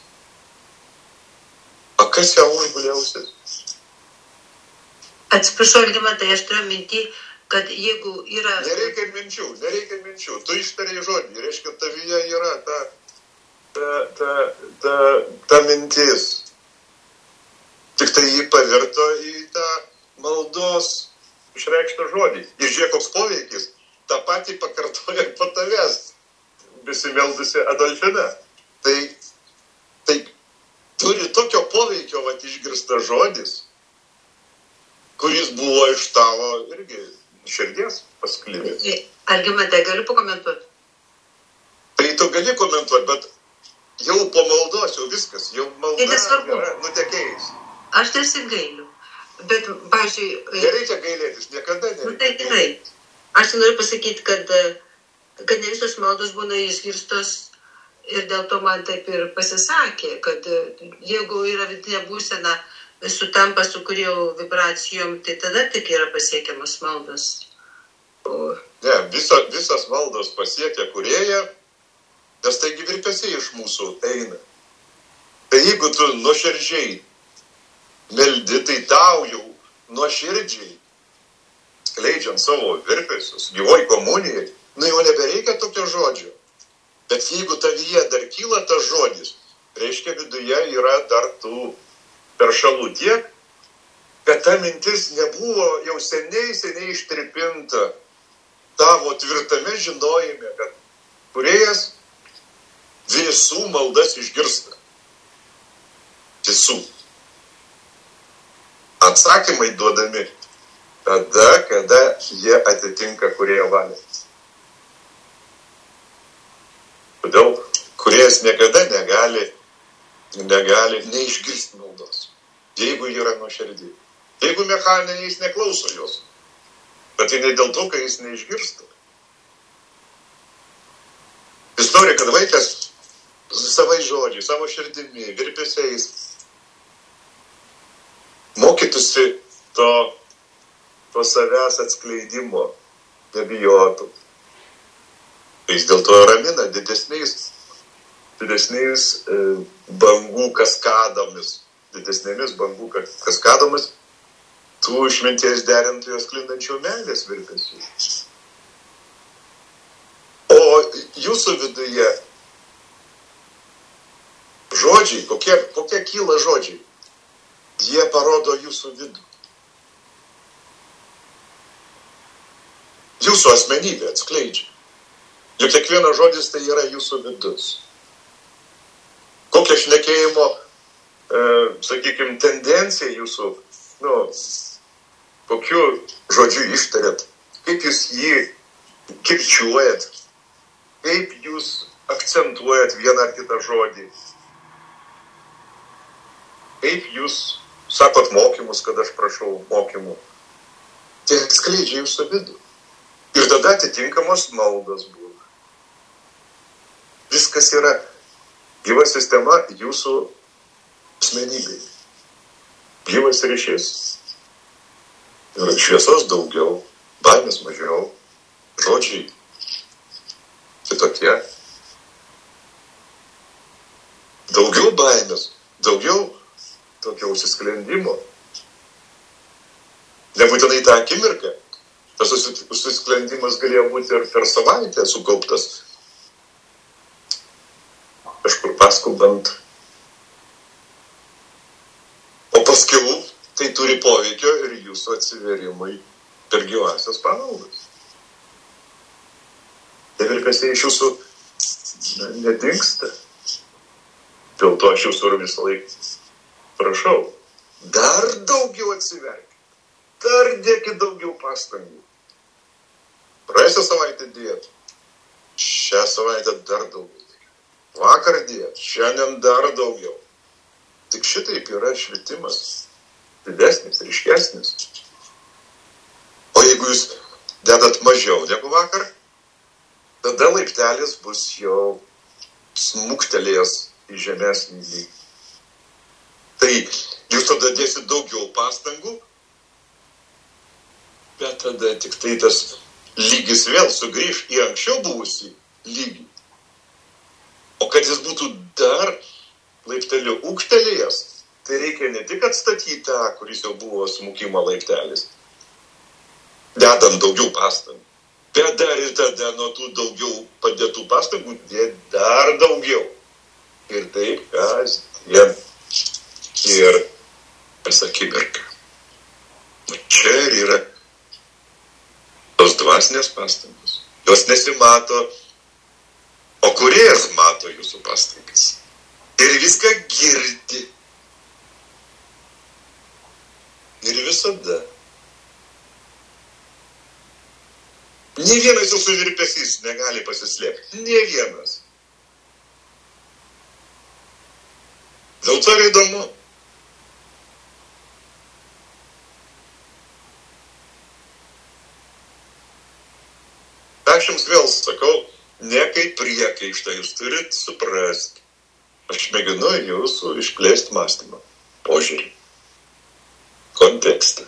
A kas ją užgulė ausis? Atsiprašau, Algimantai, aš turiu mintį, kad jeigu yra... Nereikia minčių, nereikia minčių. Tu ištarei žodį, reiškia, tavyje yra ta, ta, ta, ta, ta mintis. Tik tai jį pavirto į tą maldos išreikštą žodį. Ir žiūrėk, koks poveikis, tą patį pakartoja ir po tavęs besimeldusi Adolfina. Tai, tai turi tokio poveikio, vat išgirstas žodis, kuris buvo iš tavo irgi širdies pasklidęs. Algimantai, galiu pakomentuoti? Tai tu gali komentuoti, bet jau po maldos, jau viskas, jau malda yra nutekėjus. Aš tarsi gailiu, bet, pavyzdžiui... Nereikia gailėtis, niekada nereikia. Nu, tai gerai. Aš noriu pasakyti, kad, kad ne visos maldos būna išgirstos ir dėl to man taip ir pasisakė, kad jeigu yra vidinė būsena, sutampa su kurio vibracijom, tai tada tik yra pasiekiamas maldos. O... Ne, visa, visas maldos pasiekia kūrėją, nes taigi virpesiai iš mūsų eina. Tai jeigu tu nuoširdžiai meldi, tai tau jau nuoširdžiai, skleidžiant savo virpesius, gyvoj komunijai, nu jau nebereikia tokio žodžio. Bet jeigu tavyje dar kyla tas žodis, reiškia viduje yra dar tų peršalų tiek, kad ta mintis nebuvo jau seniai, seniai ištripinta tavo tvirtame žinojime, kad kūrėjas visų maldas išgirsta. Visų. Atsakymai duodami tada, kada jie atitinka kūrėjo valią. Todėl kūrėjas niekada negali, negali neišgirsti maldos. Jeigu yra nuoširdį. Jeigu mechaninė, jis neklauso jos. Bet tai ne dėl to, kad jis neišgirsta. Istorija, kad vaikas savai žodžiai, savo širdimi, virpesiais mokytųsi to, to savęs atskleidimo, nebijotų. Jis dėl to ramina didesniais, didesniais e, bangų kaskadomis, didesnėmis bangų kaskadomis, tų išminties derintojos sklindančių meilės virpesių. O jūsų viduje žodžiai, kokie, kokie kyla žodžiai, jie parodo jūsų vidų. Jūsų asmenybė atskleidžia. Juk kiekvienas žodis tai yra jūsų vidus. Kokia šnekėjimo, e, sakykime, tendencija jūsų, nu, kokiu žodžiu ištarėt, kaip jūs jį kirčiuojat, kaip jūs akcentuojat vieną ar kitą žodį, kaip jūs sakot mokymus, kad aš prašau mokymų. Tai atskleidžia jūsų vidų. Ir tada atitinkamos maldos būna. Viskas yra gyva sistema jūsų asmenybei. Gyvas ryšys. Ir šviesos daugiau, baimės mažiau, žodžiai kitokie. Daugiau baimės, daugiau tokio užsisklendimo. Nebūtinai tą akimirką. Tas užsisklendimas galėjo būti ir per savaitę sukauptas. Kažkur paskubant. O paskiau tai turi poveikio ir jūsų atsiverimui per gyvasias pamaldas. Tie virpesiai iš jūsų nedingsta. Dėl to aš jūsų visą laiką prašau, dar daugiau atsiverkit, dar dėkit daugiau pastangų. Praėjusią savaitę dėt, šią savaitę dar daugiau. Vakar dėt, šiandien dar daugiau. Tik šitaip yra švietimas didesnis, ryškesnis. O jeigu jūs dedat mažiau negu vakar, tada laiptelis bus jau smuktelėjęs į žemesnį lygį. Tai jūs tada dėsit daugiau pastangų, bet tada tik tai tas lygis vėl sugrįž į anksčiau buvusį lygį. O kad jis būtų dar laipteliu ūgtelėjęs, tai reikia ne tik atstatyti tą, kuris jau buvo smukimo laiptelis, dedant daugiau pastangų, bet dar ir tada nuo tų daugiau padėtų pastangų dėt dar daugiau. Ir taip kasdien. Ir kas akimirka. Čia ir yra tos dvasinės pastangos. Jos nesimato, o Kūrėjas mato jūsų pastangas. Ir viską girdi. Ir visada. Nė vienas jūsų virpesys negali pasislėpti. Nė vienas. Dėl to ir įdomu. Aš jums vėl sakau, ne kaip priekaištą, jūs turit suprasti. Aš mėginu jūsų išplėsti mąstymą, požiūrį, kontekstą.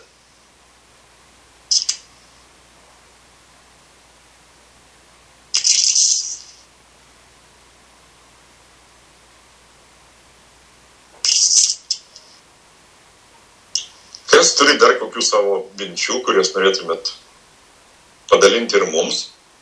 Kas turi dar kokių savo minčių, kurias norėtumėt padalinti ir mums?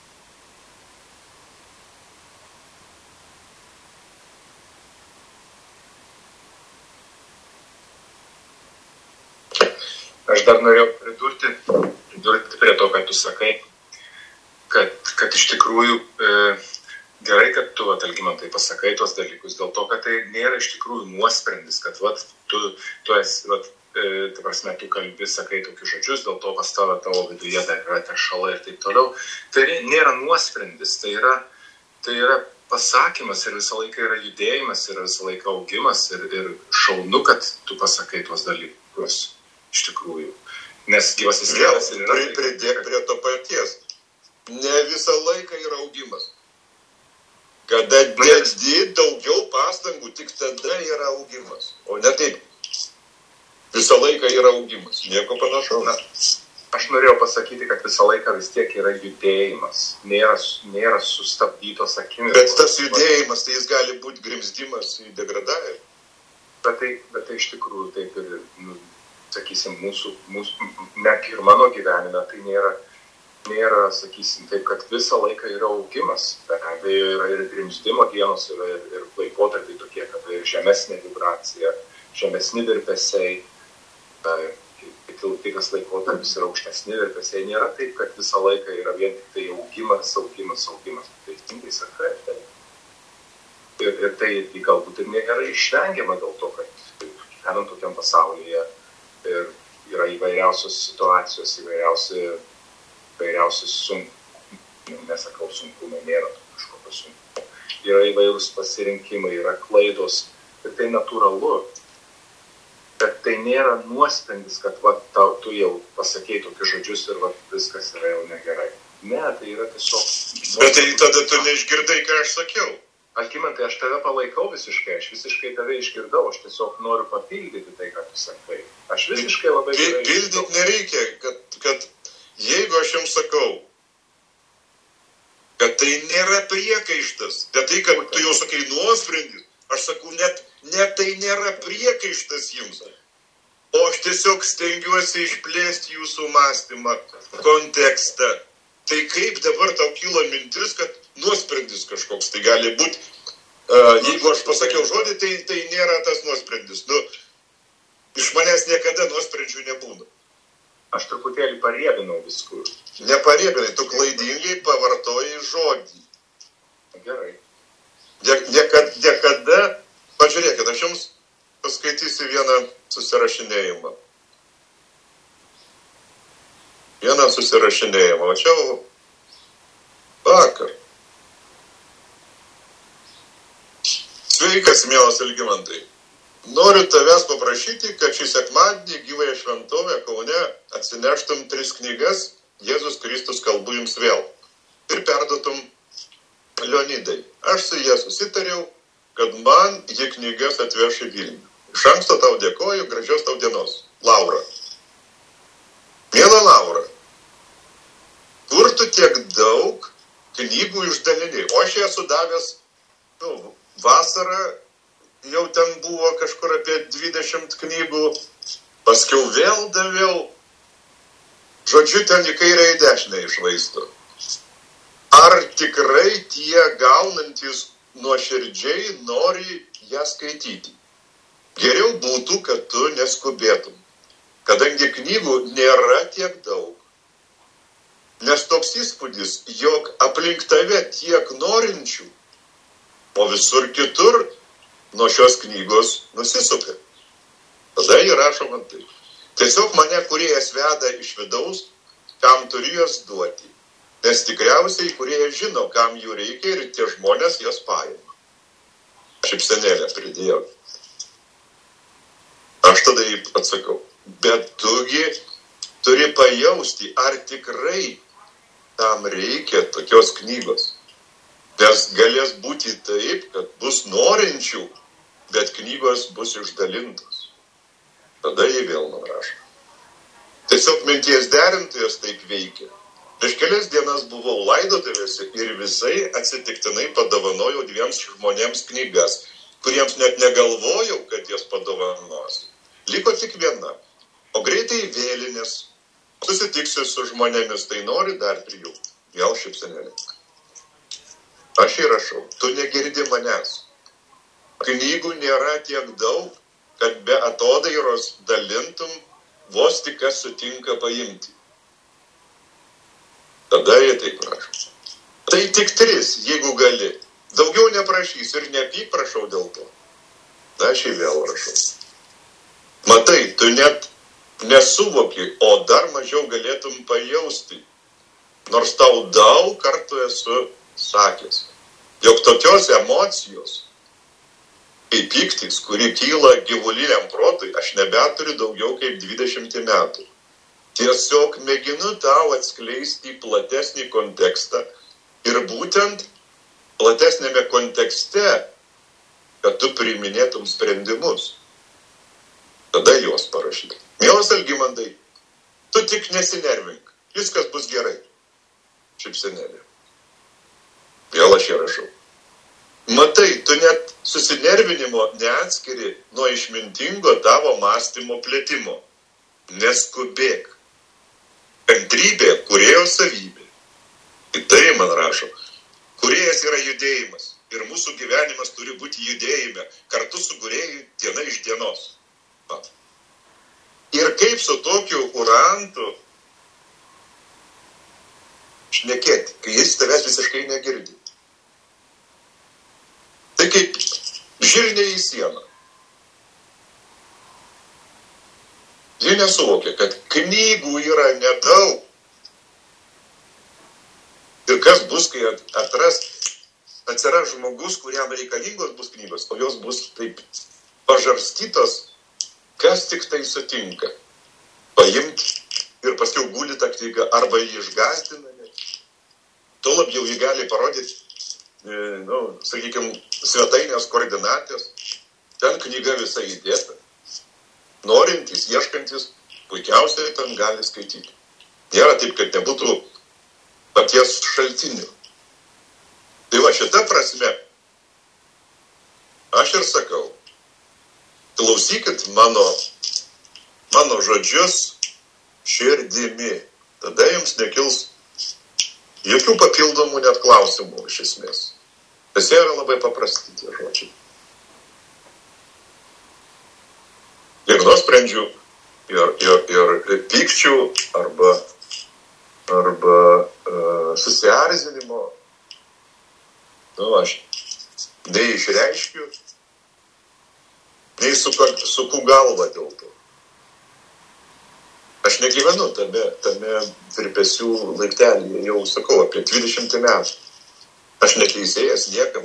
Aš dar norėjau pridurti, pridurti prie to, kad tu sakai, kad, kad iš tikrųjų e, gerai, kad tu, vat, Algimantai, pasakai tos dalykus, dėl to, kad tai nėra iš tikrųjų nuosprendis, kad vat, tu, tu esi, vat, e, tai prasme, tu kalbi, sakai tokius žodžius, dėl to, pas tavo tavo viduje dar yra teršalai ir taip toliau. Tai nėra nuosprendis, tai yra, tai yra pasakymas ir visą laiką yra judėjimas ir visą laiką augimas ir, ir šaunu, kad tu pasakai tuos dalykus. Iš tikrųjų. Nes gyvasis Dievas ir yra... Pridėk prie to paties. Ne visą laiką yra augimas. Kada dedi daugiau pastangų, tik tada yra augimas. O ne taip. Visą laiką yra augimas. Nieko panašaus. Aš norėjau pasakyti, kad visą laiką vis tiek yra judėjimas. Nėra, nėra sustabdytos akimirkos. Bet tas judėjimas, tai jis gali būti grimzdimas į degradavimą. Bet tai, bet tai iš tikrųjų taip ir... Nu, sakysim, mūsų, mūsų, net ir mano gyvenime, tai nėra, nėra, sakysim, taip, kad visą laiką yra augimas. Be abejo, yra ir grimzdimo dienos, yra ir, ir laikotarpiai tokie, kad tai žemesnė vibracija, žemesni virpesiai, kitas laikotarpis yra aukštesni virpesiai. Nėra taip, kad visą laiką yra vien tik tai augimas, augimas, augimas. Tai tinkai sakai, tai. Ir, ir tai galbūt ir nėra išvengiama dėl to, kad gyvenant tokiam pasaulyje, ir yra įvairiausios situacijos, įvairiausi, įvairiausi sunkumai, nesakau sunkumai, nėra kažkokio sunkumo. Yra įvairūs pasirinkimai, yra klaidos ir tai natūralu. Bet tai nėra nuosprendis, kad va, tau, tu jau pasakei tokius žodžius ir va, viskas yra jau negerai. Ne, tai yra tiesiog... Bet tai tada tu neišgirdai, ką aš sakiau. Algimantai, aš tave palaikau visiškai, aš visiškai tave išgirdau, aš tiesiog noriu papildyti tai, ką tu sakai. Aš visiškai labai... Pildyti nereikia, kad, kad jeigu aš jums sakau, kad tai nėra priekaištas, bet tai, kad tu jau sakai nuosprendis, aš sakau, net, net tai nėra priekaištas jums. O aš tiesiog stengiuosi išplėsti jūsų mąstymą, kontekstą. Tai kaip dabar tau kilo mintis, kad nuosprendis kažkoks, tai gali būti, uh, jeigu aš pasakiau žodį, tai, tai nėra tas nuosprendis. Nu, iš manęs niekada nuosprendžių nebūna. Aš truputėlį pariebinau viskur. Nepariebinai, tu klaidingai pavartoji žodį. Gerai. Niekada, niekada Pažiūrėkit, aš jums paskaitysiu vieną susirašinėjimą. Vieną susirašinėjimą. O čia vakar. Sveikas, mielas Algimantai. Noriu tavęs paprašyti, kad šį sekmadienį gyvąją šventovę Kaune atsineštum tris knygas Jėzus Kristus kalbu jums vėl ir perduotum Leonidai. Aš su jie susitariau, kad man jie knygas atveš į Vilnių. Iš anksto tau dėkoju, gražios tau dienos. Laura. Miela Laura, kur tu tiek daug knygų išdalini? O aš esu davęs, nu, vasarą jau ten buvo kažkur apie dvidešimt knygų, paskiau vėl daviau, žodžiu, ten į kairę į dešinę išvaisto. Ar tikrai tie gaunantys nuoširdžiai nori ją skaityti? Geriau būtų, kad tu neskubėtum, kadangi knygų nėra tiek daug. Nes toks įspūdis, jog aplink tave tiek norinčių, o visur kitur nuo šios knygos nusisuka. Tada įrašo man taip. Tiesiog mane kūrėjas veda iš vidaus, kam turi jas duoti. Nes tikriausiai kūrėjas žino, kam jų reikia ir tie žmonės jas paima. Šipsenėlę pridėjau. Aš tada jį atsakau. Bet tugi turi pajausti, ar tikrai tam reikia tokios knygos. Nes galės būti taip, kad bus norinčių, bet knygos bus išdalintos. Tada jį vėl nurašo. Tiesiog minties derintojas taip veikia. Prieš kelias dienas buvau laidotuvėse ir visai atsitiktinai padovanojau dviems žmonėms knygas, kuriems net negalvojau, kad jas padovanosiu. Liko tik viena. O greitai vėlinės. Susitiksiu su žmonėmis, tai nori dar trijų. Vėl šipsenėlė. Aš įrašau, tu negirdi manęs. Knygų nėra tiek daug, kad be atodairos dalintum, vos tik kas sutinka paimti. Tada jie taip prašo. Tai tik tris, jeigu gali. Daugiau neprašys ir nepyk, prašau dėl to. Da aš jį vėl rašau. Matai, tu net nesuvoki, o dar mažiau galėtum pajausti. Nors tau daug kartų esu sakęs, jog tokios emocijos, kaip pyktis, kuri kyla gyvuliniam protui, aš nebeturiu daugiau kaip dvidešimt metų. Tiesiog mėginu tau atskleisti platesnį kontekstą ir būtent platesnėme kontekste, kad tu priiminėtum sprendimus. Tada juos parašyk. Mielas Algimantai, tu tik nesinervink, viskas bus gerai. Šipsenėlė. Vėl aš ją rašau. Matai, tu net susinervinimo neatskiri nuo išmintingo tavo mąstymo plėtimo. Neskubėk. Kantrybė kūrėjo savybė. Ir tai man rašo. Kūrėjas yra judėjimas. Ir mūsų gyvenimas turi būti judėjime. Kartu su kūrėju diena iš dienos. Va. Ir kaip su tokiu urantu šnekėti, kai jis tavęs visiškai negirdi. Tai kaip žirnė į sieną. Jie nesuvokia, kad knygų yra nedaug. Ir kas bus, kai atras, atsiras žmogus, kuriam reikalingos bus knygos, o jos bus taip pažarstytos, kas tik tai sutinka. Paimti ir paskiau guli tą knygą, arba jį išgąsdinami. Tuo labiau jį gali parodyti, nu, sakykime, svetainės koordinatės. Ten knyga visai įdėta. Norintys, ieškantis, puikiausiai ten gali skaityti. Nėra taip, kad nebūtų paties šaltinių. Tai va šita prasme, aš ir sakau, klausykit mano, mano žodžius širdimi. Tada jums nekils jokių papildomų net klausimų iš esmės. Tas yra labai paprasti tie žodžiai. Ir nuosprendžių, ir, ir, ir pykčių, arba, arba uh, susierzinimo. Nu, aš neišreiškiu, nei suku, suku galvą dėl to. Aš negyvenu tame, tame virpesių laiptelėje, jau sakau, apie dvidešimt metų. Aš neteisėjas niekam.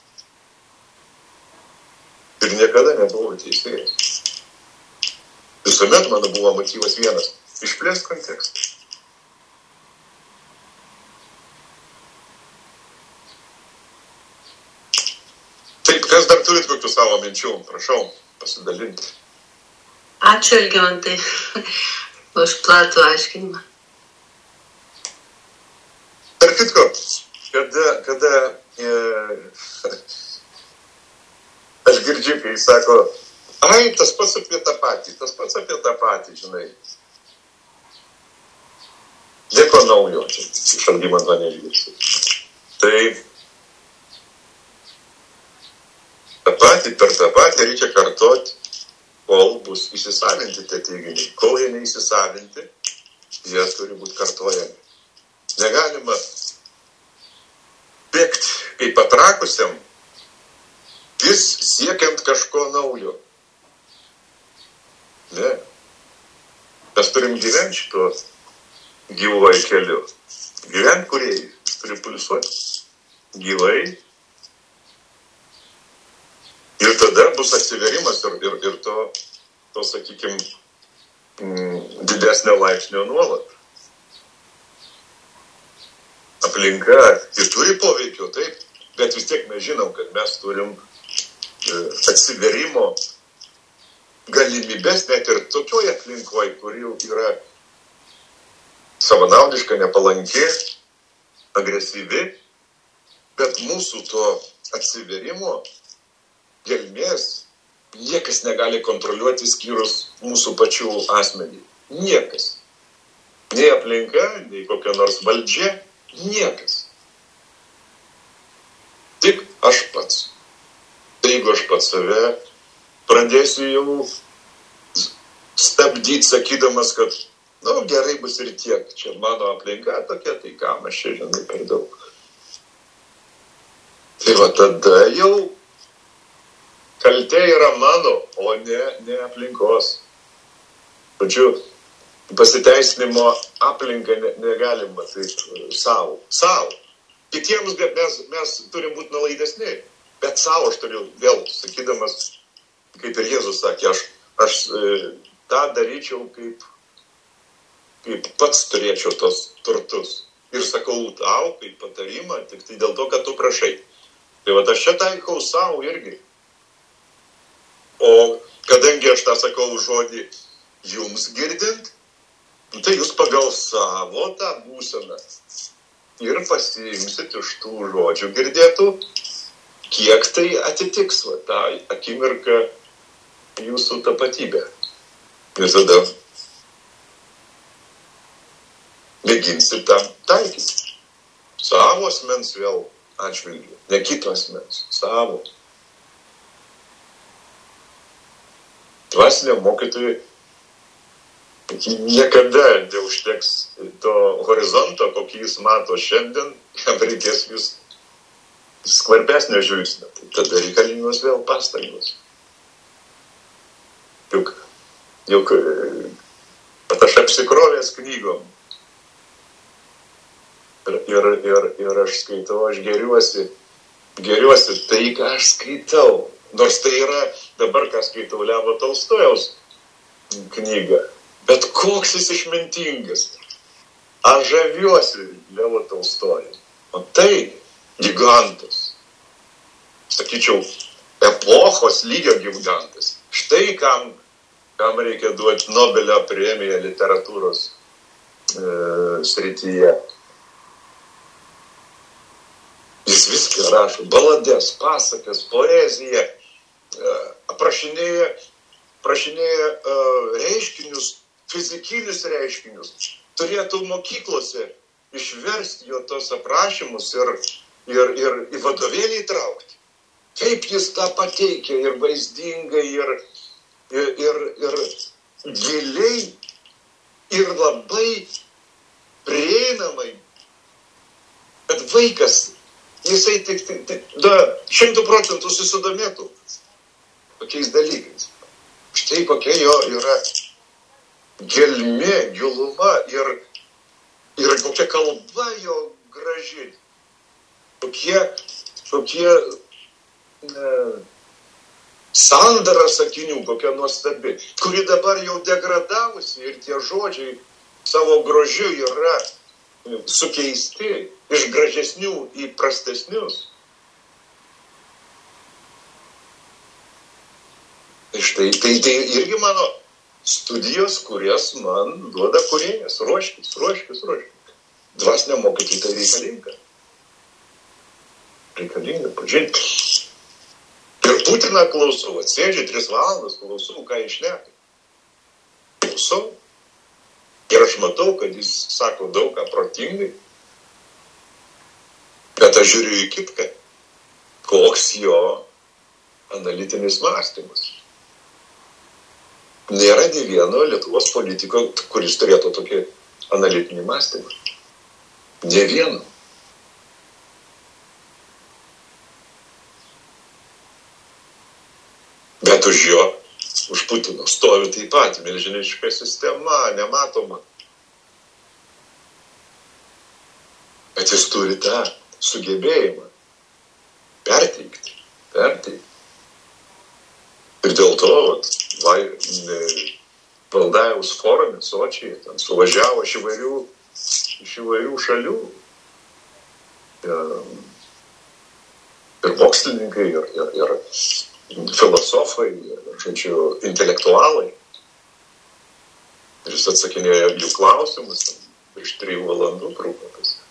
Ir niekada nebuvau teisėjas. Visuomet mano buvo motyvas vienas – išplėst kontekstą. Taip, kas dar turit kokių savo minčių? Prašau, pasidalinti. Ačiū, Algimantai, už platų aiškinimą. Tarp kitko, kada, kada e, aš girdžiu, kai sako, ai, tas pats apie tą patį, tas pats apie tą patį, žinai. Nieko naujo, iš Algimanto neišgirsti. Tai tą patį, per tą patį reikia kartoti, kol bus įsisavinti tie teiginiai. Kol jie neįsisavinti, jie turi būti kartojami. Negalima bėgti kaip patrakusiam, vis siekiant kažko naujo. Ne. Mes turim gyventi šito gyvuoju keliu. Gyventi kūrėjai, jis turi pulsuoti gyvai. Ir tada bus atsiverimas ir, ir, ir to, to sakykim, didesnio laipsnio nuolat. Aplinka ir turi poveikio, taip, bet vis tiek mes žinom, kad mes turim atsiverimo galimybės net ir tokioje aplinkoje, kuri yra savanaudiška, nepalanki, agresyvi, bet mūsų to atsiverimo gelmės niekas negali kontroliuoti skyrus mūsų pačių asmenį. Niekas. Nei aplinka, nei kokia nors valdžia, niekas. Tik aš pats. Tai jeigu aš pats save pradėsiu jau stabdyti, sakydamas, kad, na, nu, gerai bus ir tiek, čia mano aplinka tokia, tai kam aš čia žinai per daug. Tai va tada jau kaltė yra mano, o ne, ne aplinkos. Tačiau pasiteisinimo aplinką ne, negalima taip savo. Savo. Kitiems mes, mes turim būti nuolaidesni, bet savo aš turiu vėl, sakydamas, kaip ir Jėzus sakė, aš, aš e, tą daryčiau, kaip, kaip pats turėčiau tos turtus. Ir sakau tau, kaip patarimą, tik tai dėl to, kad tu prašai. Tai va aš čia taikau savo irgi. O kadangi aš tą sakau žodį jums girdint, tai jūs pagal savo tą būseną ir pasiimsit iš tų žodžių girdėtų, kiek tai atitiks va, tą akimirką jūsų tapatybę. Ir tada mėginsit tam taikyti. Savo asmens vėl atžvilgiu, ne kito asmens, savo. Dvasiniam mokytojui niekada neužteks to horizonto, kokį jis mato šiandien, jam reikės vis skvarbesnio žiūrsnio. Tai tada reikalingos vėl pastangos. Juk, juk pat aš apsikrovęs knygom. Ir, ir, ir, ir aš skaitau, aš geriuosi, geriuosi tai, ką aš skaitau. Nors tai yra dabar, ką skaitau, Levo Tolstojaus knygą. Bet koks jis išmintingas. Aš žaviuosi Levo Tolstojų. O tai gigantas. Sakyčiau, epochos lygio gigantas. Štai kam, kam reikia duoti Nobelio premiją literatūros e, srityje. Jis viską rašo. Balades, pasakas, poeziją. Aprašinėja, aprašinėja uh, reiškinius, fizikinius reiškinius. Turėtų mokyklose išversti jo tos aprašymus ir, ir, ir į vadovėlį įtraukti. Kaip jis tą pateikia ir vaizdingai, ir, ir, ir, ir giliai, ir labai prieinamai. Kad vaikas, jisai tik, tik, tik da, šimtų procentų susidomėtų. tokiais dalykais. Štai kokia jo yra gelmė, giluma ir, ir kokia kalba jo graži. Tokie, tokie ne, sandara sakinių, kokia nuostabi, kuri dabar jau degradavusi ir tie žodžiai savo grožiu yra sukeisti iš gražesnių į prastesnius. Štai, tai, tai irgi mano studijos, kurias man duoda kūrėjas. Ruoškis, ruoškis, ruoškis. Dvasinė mokyti tai reikalinga. Reikalinga pažinti. Ir Putiną klausau, atsėdžiu tris valandas, klausau, ką jis šneka. Klausau. Ir aš matau, kad jis sako daug ką protingai. Bet aš žiūriu į kitką. Koks jo analitinis mąstymas. Nėra nei vieno Lietuvos politiko, kuris turėtų tokį analitinį mąstymą. Ne vieno. Bet už jo, už Putino stovi taip pat milžiniška sistema, nematoma. Bet jis turi tą sugebėjimą perteikti, perteikti. Ir dėl to, va, Valdajaus forume, Sočiai, ten suvažiavo iš įvairių, iš įvairių šalių. Ir mokslininkai, ir, ir, ir filosofai, ir, žodžiu, intelektualai. Ir jis atsakinėjo jų klausimus, virš trijų valandų truko.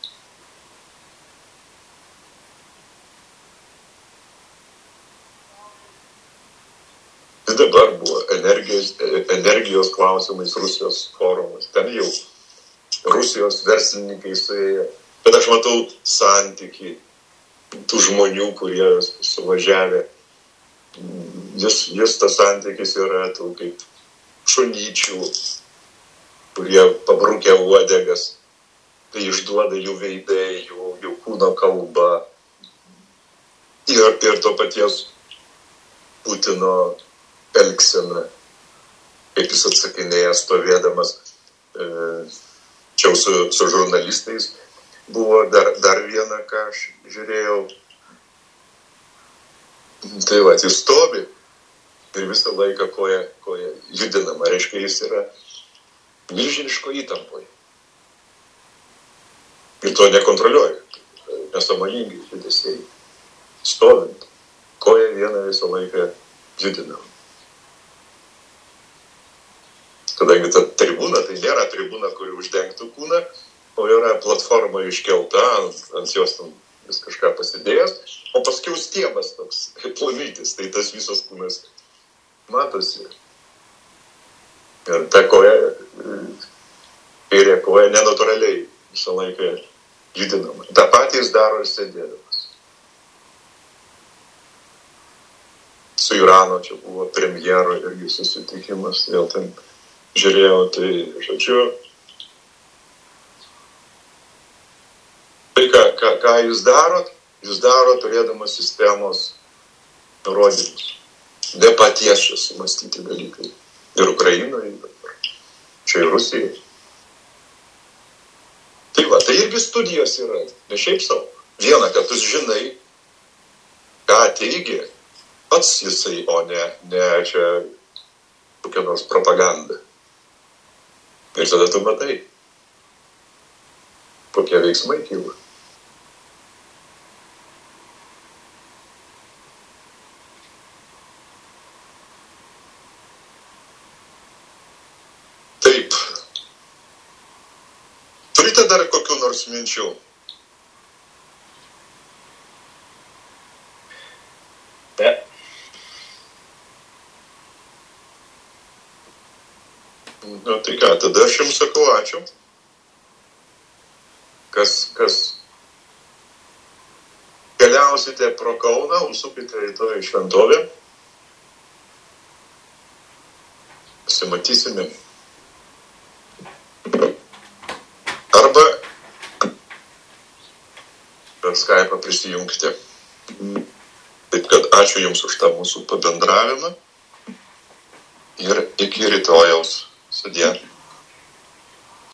Dabar buvo energijos, energijos klausimais Rusijos forumas. Ten jau Rusijos verslininkai suėjo. Bet aš matau santykį tų žmonių, kurie suvažiavė. Jis, jis tas santykis yra tų kaip šunyčių, kurie pabrukę uodegas. Tai išduoda jų veidai, jų, jų kūno kalba. Ir, ir to paties Putino elgsena, kaip jis atsakinėja stovėdamas e, čia su, su žurnalistais. Buvo dar, dar viena, ką aš žiūrėjau. Tai va, jis stovi ir visą laiką koja, koja judinama. Reiškia, jis yra milžiniško įtampoje. Ir to nekontroliuoja. Nesąmoningai judesiai. Stovint, koja viena visą laiką judinama. Kadangi ta tribūna, tai nėra tribūna, kuri uždengtų kūną, o yra platforma iškelta, ant, ant jos tam vis kažką pasidėjęs, o paskiau stiebas toks, kaip plonytis, tai tas visas kūnas matosi. Ir ta koja, kairė koja nenatūraliai visą laiką judinama. Ta patį jis daro ir sėdėdamas. Su Irano čia buvo premjero irgi susitikimas, vėl ten žiūrėjau, tai, žodžiu, tai ką, ką, ką jūs darot, jūs darot turėdamas sistemos nurodymus. Ne paties čia sumastyti dalykai. Ir Ukrainoje, ir čia ir Rusijai. Tai va, tai irgi studijos yra, ne šiaip savo. Viena, kad tu žinai, ką teigia pats jisai, o ne, ne čia kokia nors propaganda. Ir tada tu matai, kokie veiksmai kyla. Taip. Turite dar kokių nors minčių? Ne. Nu, tai ką, tada aš jums sakau ačiū. Kas, kas keliausite pro Kauną, užsukite į to į šventovę. Pasimatysime. Arba per Skype'ą prisijungti. Taip kad ačiū Jums už tą mūsų pabendravimą ir iki rytojaus. Sudie.